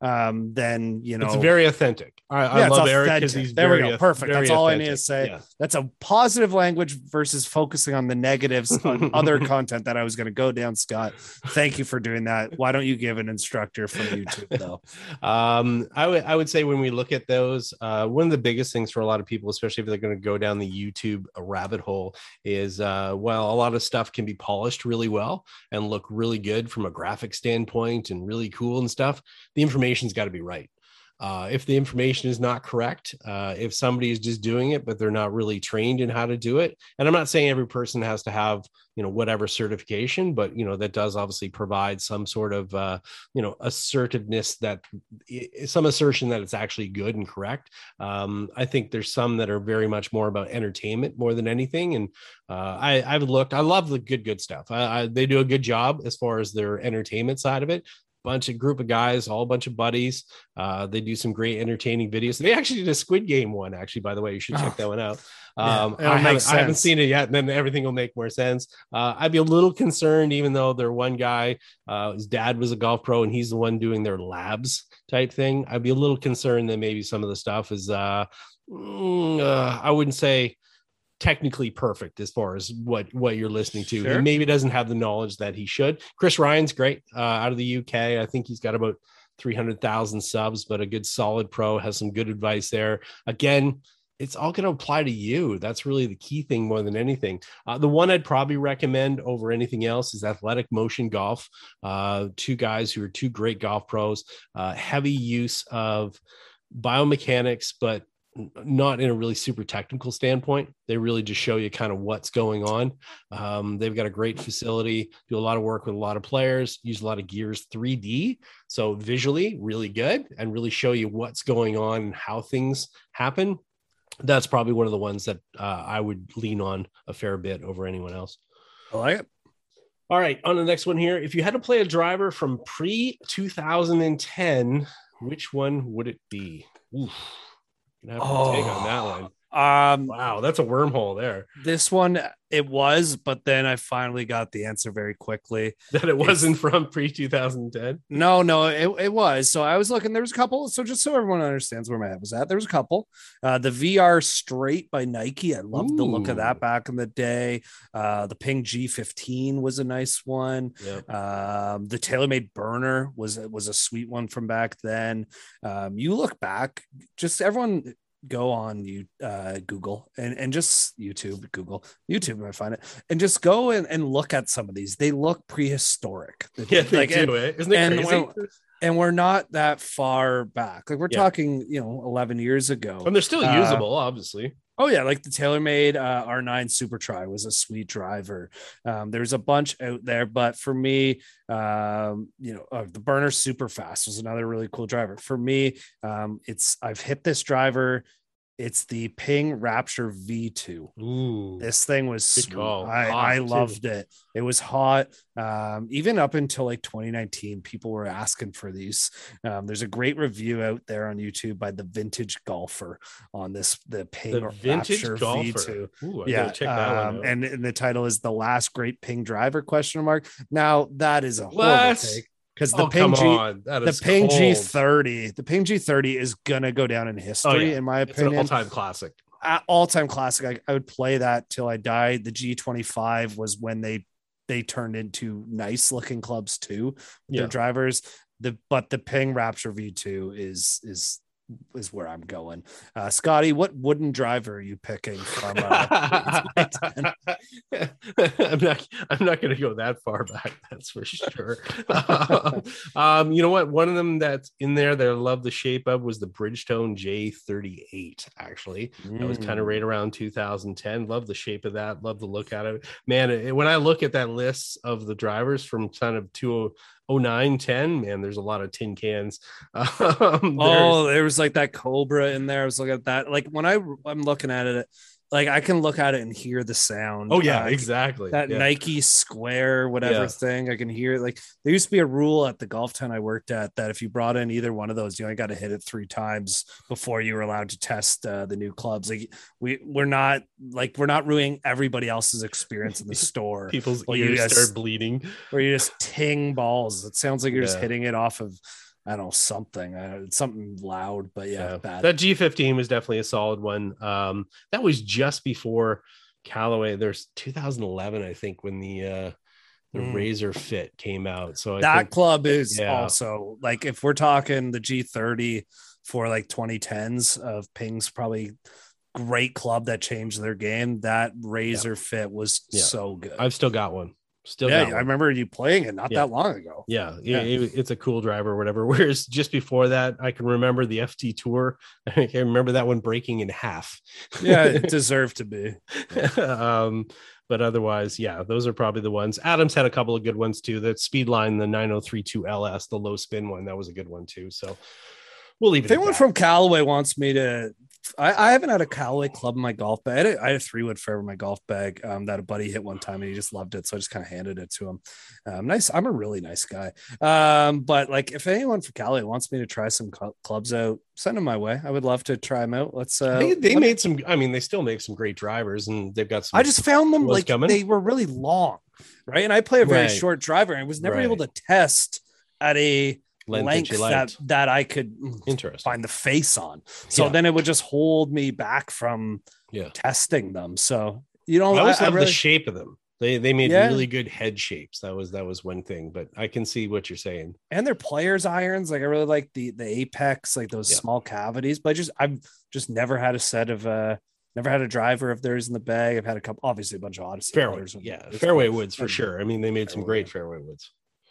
um, then, you know, it's very authentic. I, yeah, I love it's Eric because he's there very, we go. Perfect. very That's all authentic. I need to say. Yeah. That's a positive language versus focusing on the negatives on other content that I was going to go down. Scott, thank you for doing that. Why don't you give an instructor from YouTube though? um, I would I would say when we look at those, uh, one of the biggest things for a lot of people, especially if they're going to go down the YouTube rabbit hole, is uh, well, a lot of stuff can be polished really well and look really good from a graphic standpoint and really cool and stuff. The information's got to be right. Uh, if the information is not correct, uh, if somebody is just doing it, but they're not really trained in how to do it. And I'm not saying every person has to have, you know, whatever certification, but, you know, that does obviously provide some sort of, uh, you know, assertiveness, that some assertion that it's actually good and correct. Um, I think there's some that are very much more about entertainment more than anything. And uh, I, I've looked, I love the good, good stuff. I, I, they do a good job as far as their entertainment side of it. Bunch of group of guys, all a bunch of buddies. Uh, they do some great entertaining videos. They actually did a Squid Game one, actually, by the way. You should check oh, that one out. Um, yeah, I, haven't, I haven't seen it yet, and then everything will make more sense. Uh, I'd be a little concerned, even though their one guy, uh, his dad was a golf pro, and he's the one doing their labs type thing. I'd be a little concerned that maybe some of the stuff is, uh, mm, uh, I wouldn't say technically perfect as far as what what you're listening to. Sure. He maybe doesn't have the knowledge that he should. Chris Ryan's great uh, out of the U K. I think he's got about three hundred thousand subs, but a good solid pro, has some good advice there. Again, it's all going to apply to you. That's really the key thing more than anything. Uh, the one I'd probably recommend over anything else is Athletic Motion Golf. Uh, two guys who are two great golf pros, uh, heavy use of biomechanics, but not in a really super technical standpoint. They really just show you kind of what's going on. Um, they've got a great facility, do a lot of work with a lot of players, use a lot of gears three D. So visually really good and really show you what's going on and how things happen. That's probably one of the ones that uh, I would lean on a fair bit over anyone else. I like it. All right. On the next one here, if you had to play a driver from pre two thousand ten, which one would it be? Oof. Have to oh, take on that one. Um, wow, that's a wormhole there. This one, it was, but then I finally got the answer very quickly. That it wasn't it's, from pre twenty ten? No, no, it, it was. So I was looking, there was a couple. So just so everyone understands where my head was at, there was a couple. Uh, the V R Straight by Nike. I loved Ooh. the look of that back in the day. Uh, the Ping G fifteen was a nice one. Yep. Um, the TaylorMade Burner was, was a sweet one from back then. Um, you look back, just everyone go on you uh Google and and just YouTube Google YouTube I find it and just go and, and look at some of these. They look prehistoric. Yeah, they like, do and, it. Isn't it and crazy? We're, and we're not that far back. Like we're yeah. talking, you know, eleven years ago. And they're still uh, usable, obviously. Oh yeah, like the TaylorMade uh, R nine Super Tri was a sweet driver. Um, there's a bunch out there, but for me, um, you know, uh, the Burner Super Fast was another really cool driver. For me, um, it's I've hit this driver. It's the Ping Rapture V two. Ooh, this thing was sweet. I, I loved it. It was hot. Um, even up until like twenty nineteen, people were asking for these. Um, there's a great review out there on YouTube by the Vintage Golfer on this, the Ping the Vintage Rapture Golfer. V two. Ooh, I yeah, check that um, one out. And, and the title is The Last Great Ping Driver question mark. Now that is a horrible take. Because the oh, Ping G, the Ping G thirty, the Ping G thirty is gonna go down in history, oh, yeah. in my opinion. It's an all-time classic. Uh, all-time classic. I, I would play that till I died. The G twenty-five was when they they turned into nice-looking clubs too. With yeah. Their drivers. The but the Ping Rapture V two is is is where I'm going. Uh, Scotty, what wooden driver are you picking from? Uh, I'm not. I'm not going to go that far back. That's for sure. um, you know what? One of them that's in there that I love the shape of was the Bridgestone J thirty-eight. Actually, mm. that was kind of right around two thousand ten. Love the shape of that. Love the look at it. Man, it, when I look at that list of the drivers from kind of two oh nine, ten, man, there's a lot of tin cans. Um, oh, there was like that Cobra in there. I was looking at that. Like when I I'm looking at it, like I can look at it and hear the sound. Oh yeah, uh, exactly. That yeah. Nike Square, whatever yeah. thing, I can hear it. Like there used to be a rule at the golf town I worked at that if you brought in either one of those, you only got to hit it three times before you were allowed to test uh, the new clubs. Like we we're not like we're not ruining everybody else's experience in the store. People's well, ears you just, start bleeding. Or you just ting balls. It sounds like you're yeah. just hitting it off of I don't know, something, uh, something loud, but yeah, yeah. bad. That G fifteen was definitely a solid one. Um, that was just before Callaway. There's two thousand eleven, I think, when the uh, the mm. Razor Fit came out. So I that think, club is yeah. also like, if we're talking the G thirty for like twenty tens of Ping's probably great club that changed their game. That Razor yeah. Fit was yeah. so good. I've still got one. Still, yeah, got one. I remember you playing it not yeah. that long ago. Yeah, yeah. It, it's a cool driver or whatever. Whereas just before that, I can remember the F T Tour. I can remember that one breaking in half. Yeah, it deserved to be. um, but otherwise, yeah, those are probably the ones. Adams had a couple of good ones too. That Speedline, the nine oh three two L S, the low spin one, that was a good one too. So we'll leave it. If anyone from Callaway wants me to, I, I haven't had a Callaway club in my golf bag. I had a, I had a three wood forever in my golf bag um, that a buddy hit one time and he just loved it. So I just kind of handed it to him. Um, nice. I'm a really nice guy. Um, but like, if anyone from Callaway wants me to try some cl- clubs out, send them my way. I would love to try them out. Let's, uh, they, they made some, I mean, they still make some great drivers and they've got some. I just found them like coming. They were really long. Right. And I play a very right. short driver and I was never right. able to test at a length, length that, that, that I could find the face on. So yeah. then it would just hold me back from yeah. testing them. So, you know, I always I, love I really, the shape of them. They they made yeah. really good head shapes. That was that was one thing, but I can see what you're saying. And their players irons, like I really like the the Apex, like those yeah. small cavities. But I just I've just never had a set of uh never had a driver of theirs in the bag. I've had a couple, obviously a bunch of Odyssey. Fairway, yeah, fairway woods for sure. I mean, they made some great fairway woods.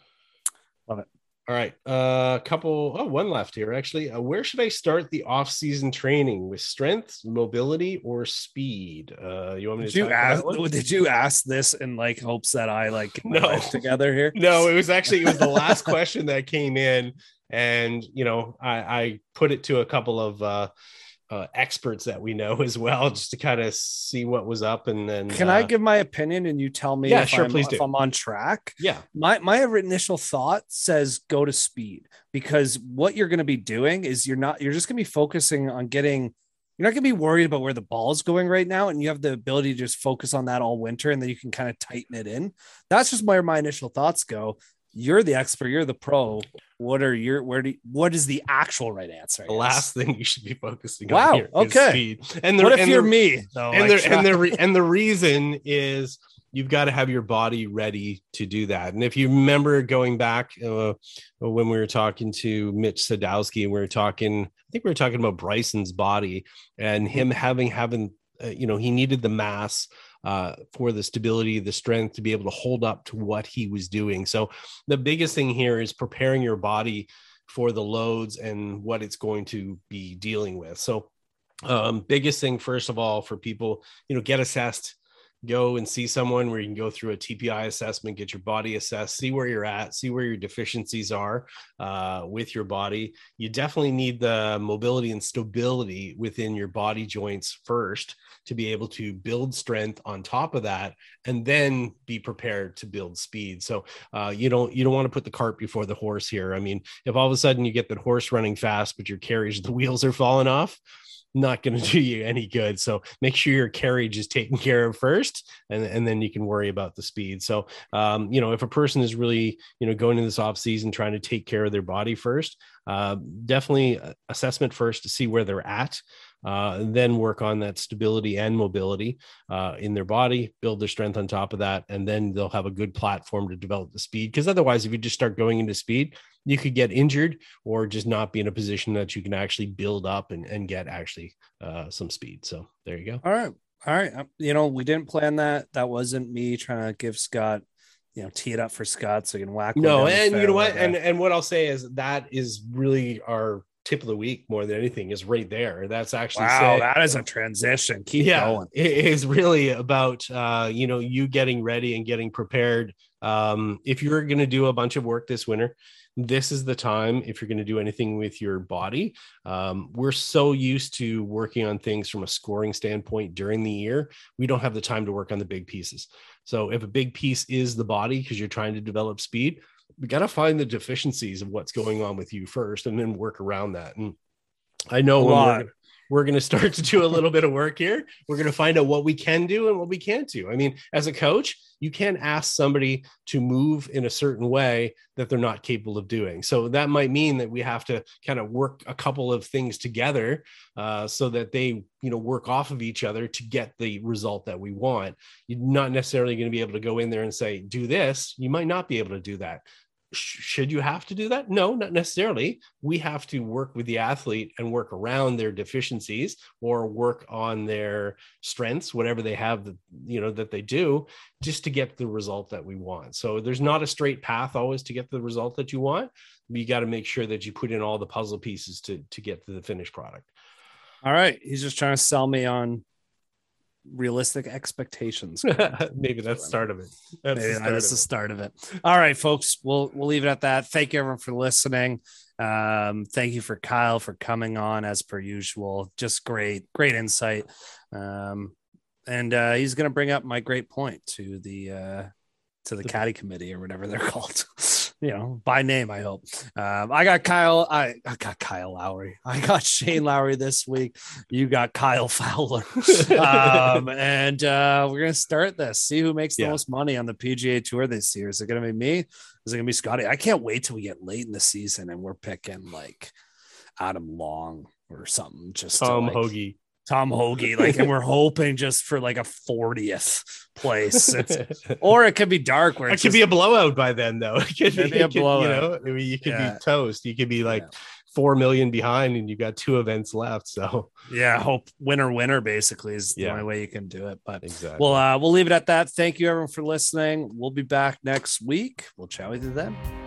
Love it. All right, a uh, couple. Oh, one left here actually. Uh, where should I start the off-season training, with strength, mobility, or speed? Uh, you want me to? Did you ask? Did you ask this in like hopes that I like get my no life together here? No, it was actually it was the last question that came in, and you know I, I put it to a couple of uh, uh, experts that we know as well, just to kind of see what was up. And then can uh, I give my opinion and you tell me? Yeah, if sure, I'm, please if do. I'm on track. Yeah, my my initial thought says go to speed, because what you're going to be doing is you're not you're just going to be focusing on getting. You're not going to be worried about where the ball is going right now, and you have the ability to just focus on that all winter, and then you can kind of tighten it in. That's just where my initial thoughts go. You're the expert. You're the pro. What are your where do you, what is the actual right answer? The last thing you should be focusing wow, on here okay. is speed. And the, what if and you're the, me though? And like, the and the re, and the reason is you've got to have your body ready to do that. And if you remember going back uh, when we were talking to Mitch Sadowski, and we were talking, I think we were talking about Bryson's body and him having having uh, you know, he needed the mass uh, for the stability, the strength to be able to hold up to what he was doing. So the biggest thing here is preparing your body for the loads and what it's going to be dealing with. So um, biggest thing, first of all, for people, you know, get assessed. Go and see someone where you can go through a T P I assessment, get your body assessed, see where you're at, see where your deficiencies are uh, with your body. You definitely need the mobility and stability within your body joints first to be able to build strength on top of that, and then be prepared to build speed. So uh, you don't you don't want to put the cart before the horse here. I mean, if all of a sudden you get that horse running fast, but your carriage, the wheels are falling off, not going to do you any good. So make sure your carriage is taken care of first, and, and then you can worry about the speed. So, um, you know, if a person is really, you know, going into this off season, trying to take care of their body first, uh, definitely assessment first to see where they're at. Uh, and then work on that stability and mobility uh, in their body, build their strength on top of that, and then they'll have a good platform to develop the speed. Because otherwise, if you just start going into speed, you could get injured or just not be in a position that you can actually build up and, and get actually uh, some speed. So there you go. All right. All right. You know, we didn't plan that. That wasn't me trying to give Scott, you know, tee it up for Scott so he can whack. No, and you know what? And, and what I'll say is that is really our tip of the week more than anything is right there. That's actually wow, say, that is a transition. Keep yeah, going. It is really about uh, you know, you getting ready and getting prepared. Um, if you're going to do a bunch of work this winter, this is the time. If you're going to do anything with your body, um, we're so used to working on things from a scoring standpoint during the year. We don't have the time to work on the big pieces. So if a big piece is the body, because you're trying to develop speed, we got to find the deficiencies of what's going on with you first and then work around that. And I know when we're, we're going to start to do a little bit of work here. We're going to find out what we can do and what we can't do. I mean, as a coach, you can't ask somebody to move in a certain way that they're not capable of doing. So that might mean that we have to kind of work a couple of things together uh, so that they, you know, work off of each other to get the result that we want. You're not necessarily going to be able to go in there and say, do this. You might not be able to do that. Should you have to do that? No, not necessarily. We have to work with the athlete and work around their deficiencies or work on their strengths, whatever they have, that, you know, that they do, just to get the result that we want. So there's not a straight path always to get the result that you want. You got to make sure that you put in all the puzzle pieces to, to get to the finished product. All right. He's just trying to sell me on realistic expectations. Maybe that's the start of it. That's Maybe the start that's of the it. start of it. All right, folks, we'll we'll leave it at that. Thank you everyone for listening. Um, thank you for Kyle for coming on as per usual. Just great, great insight. Um, and uh, he's going to bring up my great point to the uh, to the caddy committee or whatever they're called. You know, by name, I hope. Um, I got Kyle. I, I got Kyle Lowry. I got Shane Lowry this week. You got Kyle Fowler. um, and uh, we're gonna start this. See who makes the Yeah. most money on the P G A Tour this year. Is it gonna be me? Is it gonna be Scotty? I can't wait till we get late in the season and we're picking like Adam Long or something. Just to, Tom like, Hoagie. Tom Hoagie, like, and we're hoping just for like a fortieth place. It's, or it could be dark where It it's could just, be a blowout by then, though. It could Could be, be a it could, blowout. You know, I mean, you could Yeah. be toast. You could be like Yeah. four million behind, and you got two events left. So yeah, hope winner winner basically is the Yeah. only way you can do it. But exactly. well, uh, we'll leave it at that. Thank you everyone for listening. We'll be back next week. We'll chat with you then.